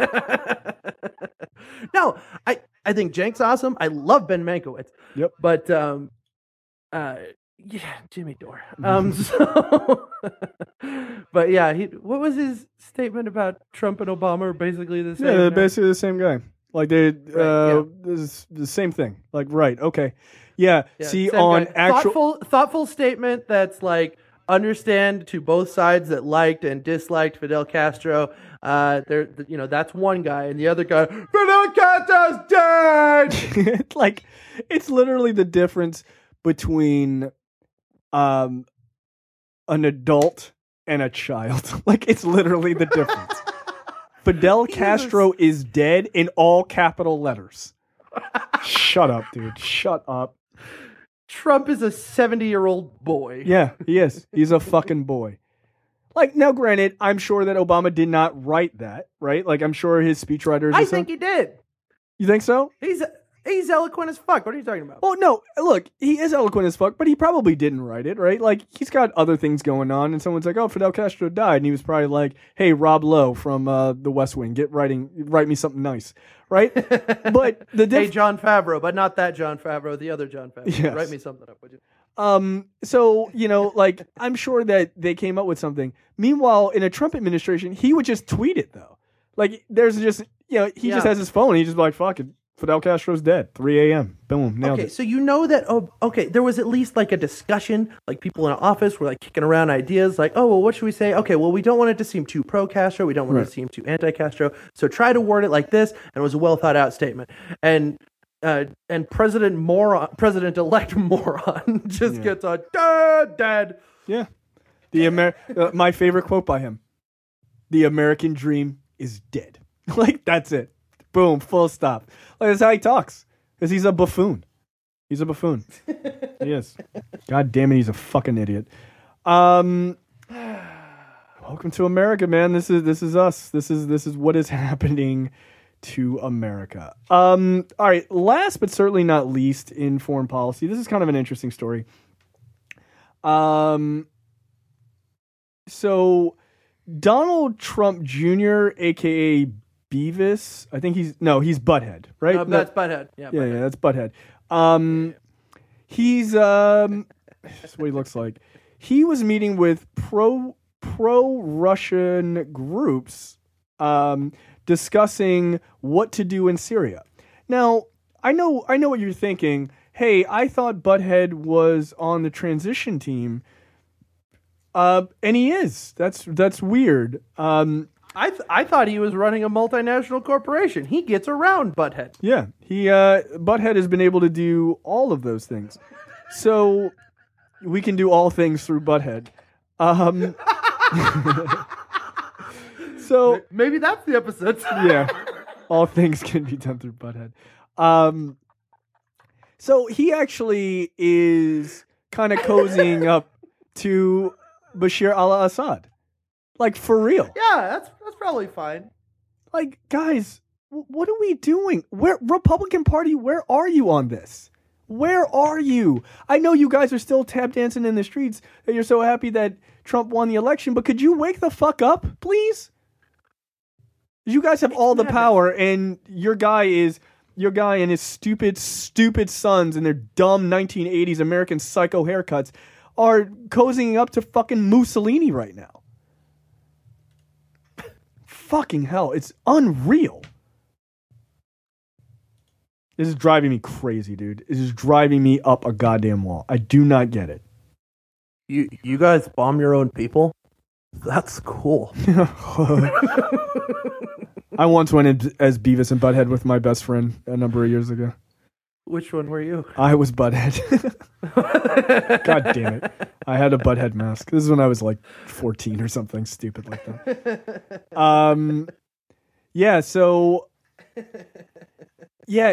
No, I think Cenk's awesome. I love Ben Mankiewicz. Yep. But yeah, Jimmy Dore. So, but yeah, what was his statement about Trump and Obama are basically the same? Yeah, they're basically the same guy. Like they, this is the same thing. Like, right? Okay, yeah. See, on guy. actual thoughtful statement that's like understand to both sides that liked and disliked Fidel Castro. That's one guy, and the other guy, Fidel Castro's dead. Like, it's literally the difference between an adult and a child. Like, it's literally the difference. Fidel Castro is dead in all capital letters. Shut up, dude. Shut up. Trump is a 70-year-old boy. Yeah, he is. He's a fucking boy. Like, now granted, I'm sure that Obama did not write that, right? Like, I'm sure his speechwriters... I think he did. You think so? He's eloquent as fuck. What are you talking about? Well, no, look, he is eloquent as fuck, but he probably didn't write it, right? Like, he's got other things going on, and someone's like, oh, Fidel Castro died, and he was probably like, hey, Rob Lowe from The West Wing, write me something nice, right? But hey, Jon Favreau, but not that Jon Favreau, the other Jon Favreau. Yes. Write me something up, would you? So, like, I'm sure that they came up with something. Meanwhile, in a Trump administration, he would just tweet it, though. Like, there's just, he just has his phone, and he's just like, fuck it. Fidel Castro's dead. 3 a.m. Boom. Nailed it. So you know that, there was at least like a discussion, like people in an office were like kicking around ideas like, oh, well, what should we say? Okay, well, we don't want it to seem too pro-Castro. We don't want it to seem too anti-Castro. So try to word it like this. And it was a well-thought-out statement. And President-elect moron just gets on, dead. Yeah. My favorite quote by him. The American dream is dead. Like, that's it. Boom, full stop. Like, that's how he talks. Because he's a buffoon. He's a buffoon. He is. God damn it, he's a fucking idiot. Welcome to America, man. This is us. This is what is happening to America. All right, last but certainly not least in foreign policy, this is kind of an interesting story. So Donald Trump Jr., aka Beavis, I think he's Butthead, right? No, that's Butthead. Yeah, yeah, that's Butthead. He's that's what he looks like. He was meeting with pro-Russian groups, discussing what to do in Syria. Now, I know what you're thinking. Hey, I thought Butthead was on the transition team, and he is. That's weird. I thought he was running a multinational corporation. He gets around Butthead. Yeah, Butthead has been able to do all of those things. So we can do all things through Butthead. So maybe that's the episode. Yeah, all things can be done through Butthead. So he actually is kind of cozying up to Bashar al-Assad. Like, for real. Yeah, that's probably fine. Like, guys, what are we doing? Republican Party, where are you on this? Where are you? I know you guys are still tap dancing in the streets that you're so happy that Trump won the election, but could you wake the fuck up, please? You guys have all the power, and your guy and his stupid sons and their dumb 1980s American Psycho haircuts are cozying up to fucking Mussolini right now. Fucking hell, it's unreal. This is driving me crazy, dude. This is driving me up a goddamn wall. I do not get it. You guys bomb your own people? That's cool. I once went as Beavis and Butthead with my best friend a number of years ago. Which one were you? I was Butthead. God damn it. I had a Butthead mask. This is when I was like 14 or something stupid like that. Yeah, so yeah,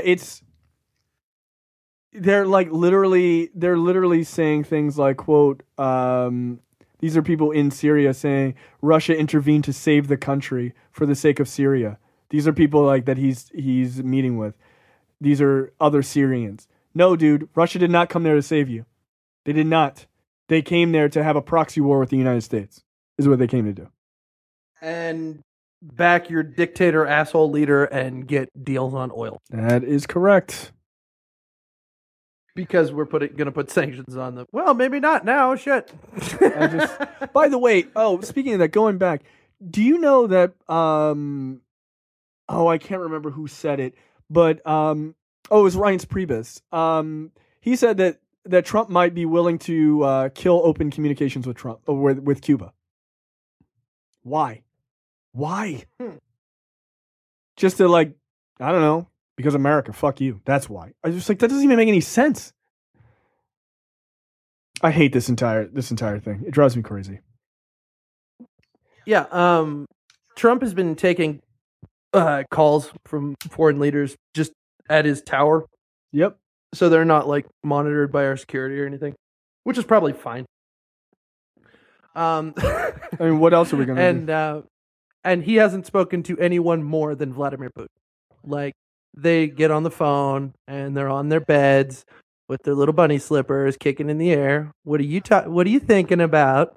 they're literally saying things like, quote, these are people in Syria saying Russia intervened to save the country for the sake of Syria. These are people like that he's meeting with. These are other Syrians. No, dude, Russia did not come there to save you. They did not. They came there to have a proxy war with the United States, is what they came to do. And back your dictator asshole leader and get deals on oil. That is correct. Because we're going to put sanctions on them. Well, maybe not now. Shit. By the way, speaking of that, going back, do you know that? I can't remember who said it, but it was Reince Priebus. He said that Trump might be willing to kill open communications with Trump with Cuba. Why? Just to I don't know. Because America, fuck you. That's why. I was just like, that doesn't even make any sense. I hate this entire thing. It drives me crazy. Yeah, Trump has been taking calls from foreign leaders just at his tower. Yep. So they're not monitored by our security or anything, which is probably fine. I mean, what else are we going to do? And he hasn't spoken to anyone more than Vladimir Putin. They get on the phone and they're on their beds with their little bunny slippers kicking in the air. What are you thinking about?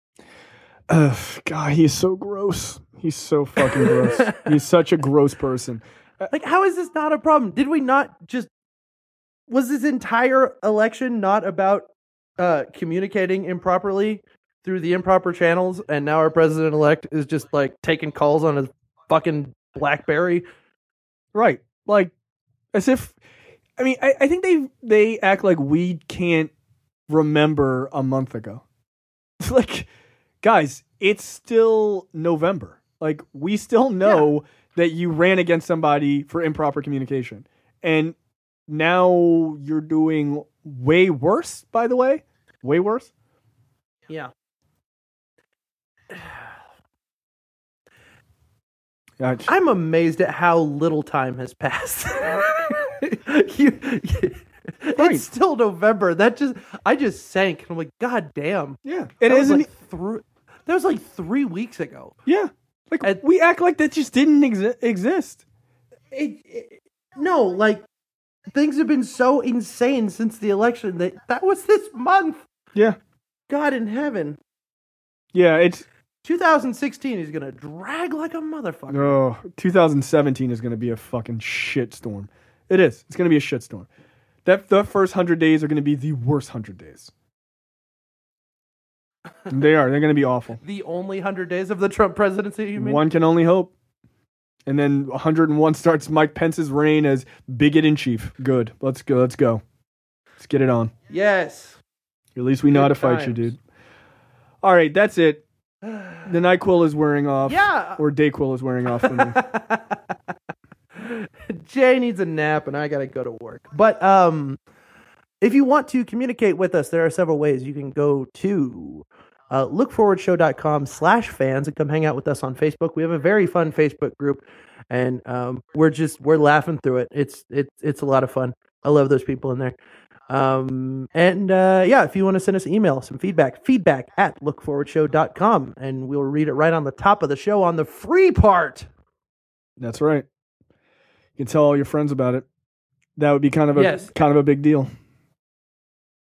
God, he's so gross. He's so fucking gross. He's such a gross person. How is this not a problem? Did we not was this entire election not about communicating improperly through the improper channels, and now our president-elect is just taking calls on his fucking BlackBerry? Right. As if, I mean, I think they act like we can't remember a month ago. Guys, it's still November. We still know that you ran against somebody for improper communication. And now you're doing way worse, by the way. Way worse. Yeah. I'm amazed at how little time has passed. It's still November. I just sank. I'm like, God damn. Yeah. It isn't. That was 3 weeks ago. Yeah. We act like that just didn't exist. No, things have been so insane since the election that was this month. Yeah. God in heaven. Yeah, it's 2016 is gonna drag like a motherfucker. Oh, 2017 is gonna be a fucking shitstorm. It is. It's gonna be a shitstorm. The first 100 days are gonna be the worst 100 days. They are. They're gonna be awful. The only 100 days of the Trump presidency, you mean? One can only hope. And then 101 starts Mike Pence's reign as bigot in chief. Good. Let's go. Let's get it on. Yes. At least we know how to fight you, dude. All right, that's it. The NyQuil is wearing off. Yeah. Or DayQuil is wearing off for me. Jay needs a nap and I gotta go to work. But if you want to communicate with us, there are several ways. You can go to lookforwardshow.com/fans and come hang out with us on Facebook. We have a very fun Facebook group, and we're laughing through it. It's a lot of fun. I love those people in there. If you want to send us an email, some feedback at lookforwardshow.com, and we'll read it right on the top of the show on the free part. That's right. You can tell all your friends about it. That would be kind of a big deal.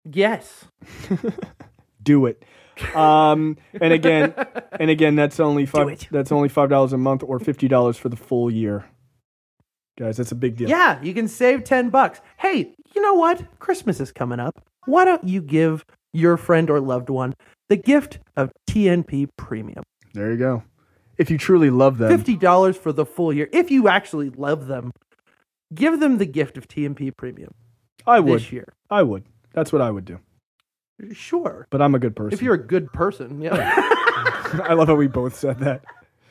Yes. Do it. And again, that's only $5 a month or $50 for the full year. Guys, that's a big deal. Yeah, you can save $10. Hey, you know what? Christmas is coming up. Why don't you give your friend or loved one the gift of TNP Premium? There you go. If you truly love them. $50 for the full year. If you actually love them, give them the gift of TNP Premium. I would. This year. I would. That's what I would do. Sure. But I'm a good person. If you're a good person, yeah. I love how we both said that.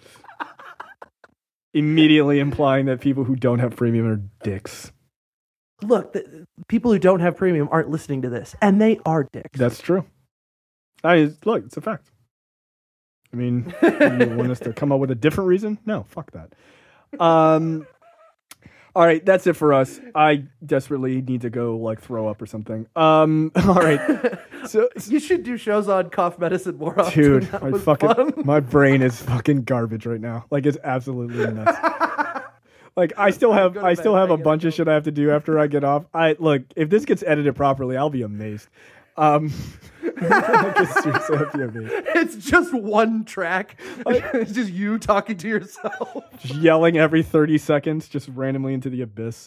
Immediately implying that people who don't have premium are dicks. Look, the people who don't have premium aren't listening to this, and they are dicks. That's true. Look, it's a fact. I mean, you want us to come up with a different reason? No, fuck that. All right, that's it for us. I desperately need to go throw up or something. All right. So you should do shows on cough medicine more often. Dude, my brain is fucking garbage right now. It's absolutely nuts. I still have a bunch of shit I have to do after I get off. If this gets edited properly, I'll be amazed. Seriously, I'll be amazed. It's just one track. It's just you talking to yourself. Just yelling every 30 seconds, just randomly into the abyss.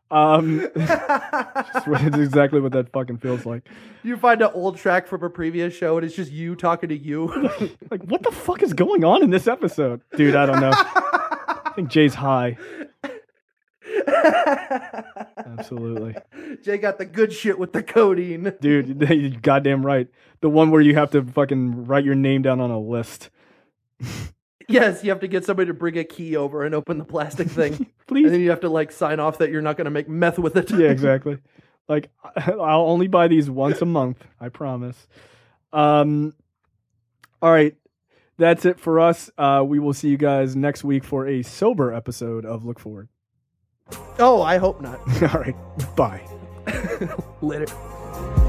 It's exactly what that fucking feels like. You find an old track from a previous show and it's just you talking to you. What the fuck is going on in this episode? Dude, I don't know. I think Jay's high. Absolutely. Jay got the good shit with the codeine. Dude, you're goddamn right. The one where you have to fucking write your name down on a list. Yes, you have to get somebody to bring a key over and open the plastic thing. Please. And then you have to sign off that you're not going to make meth with it. Yeah, exactly. I'll only buy these once a month. I promise. All right. That's it for us. We will see you guys next week for a sober episode of Look Forward. Oh, I hope not. All right. Bye. Later.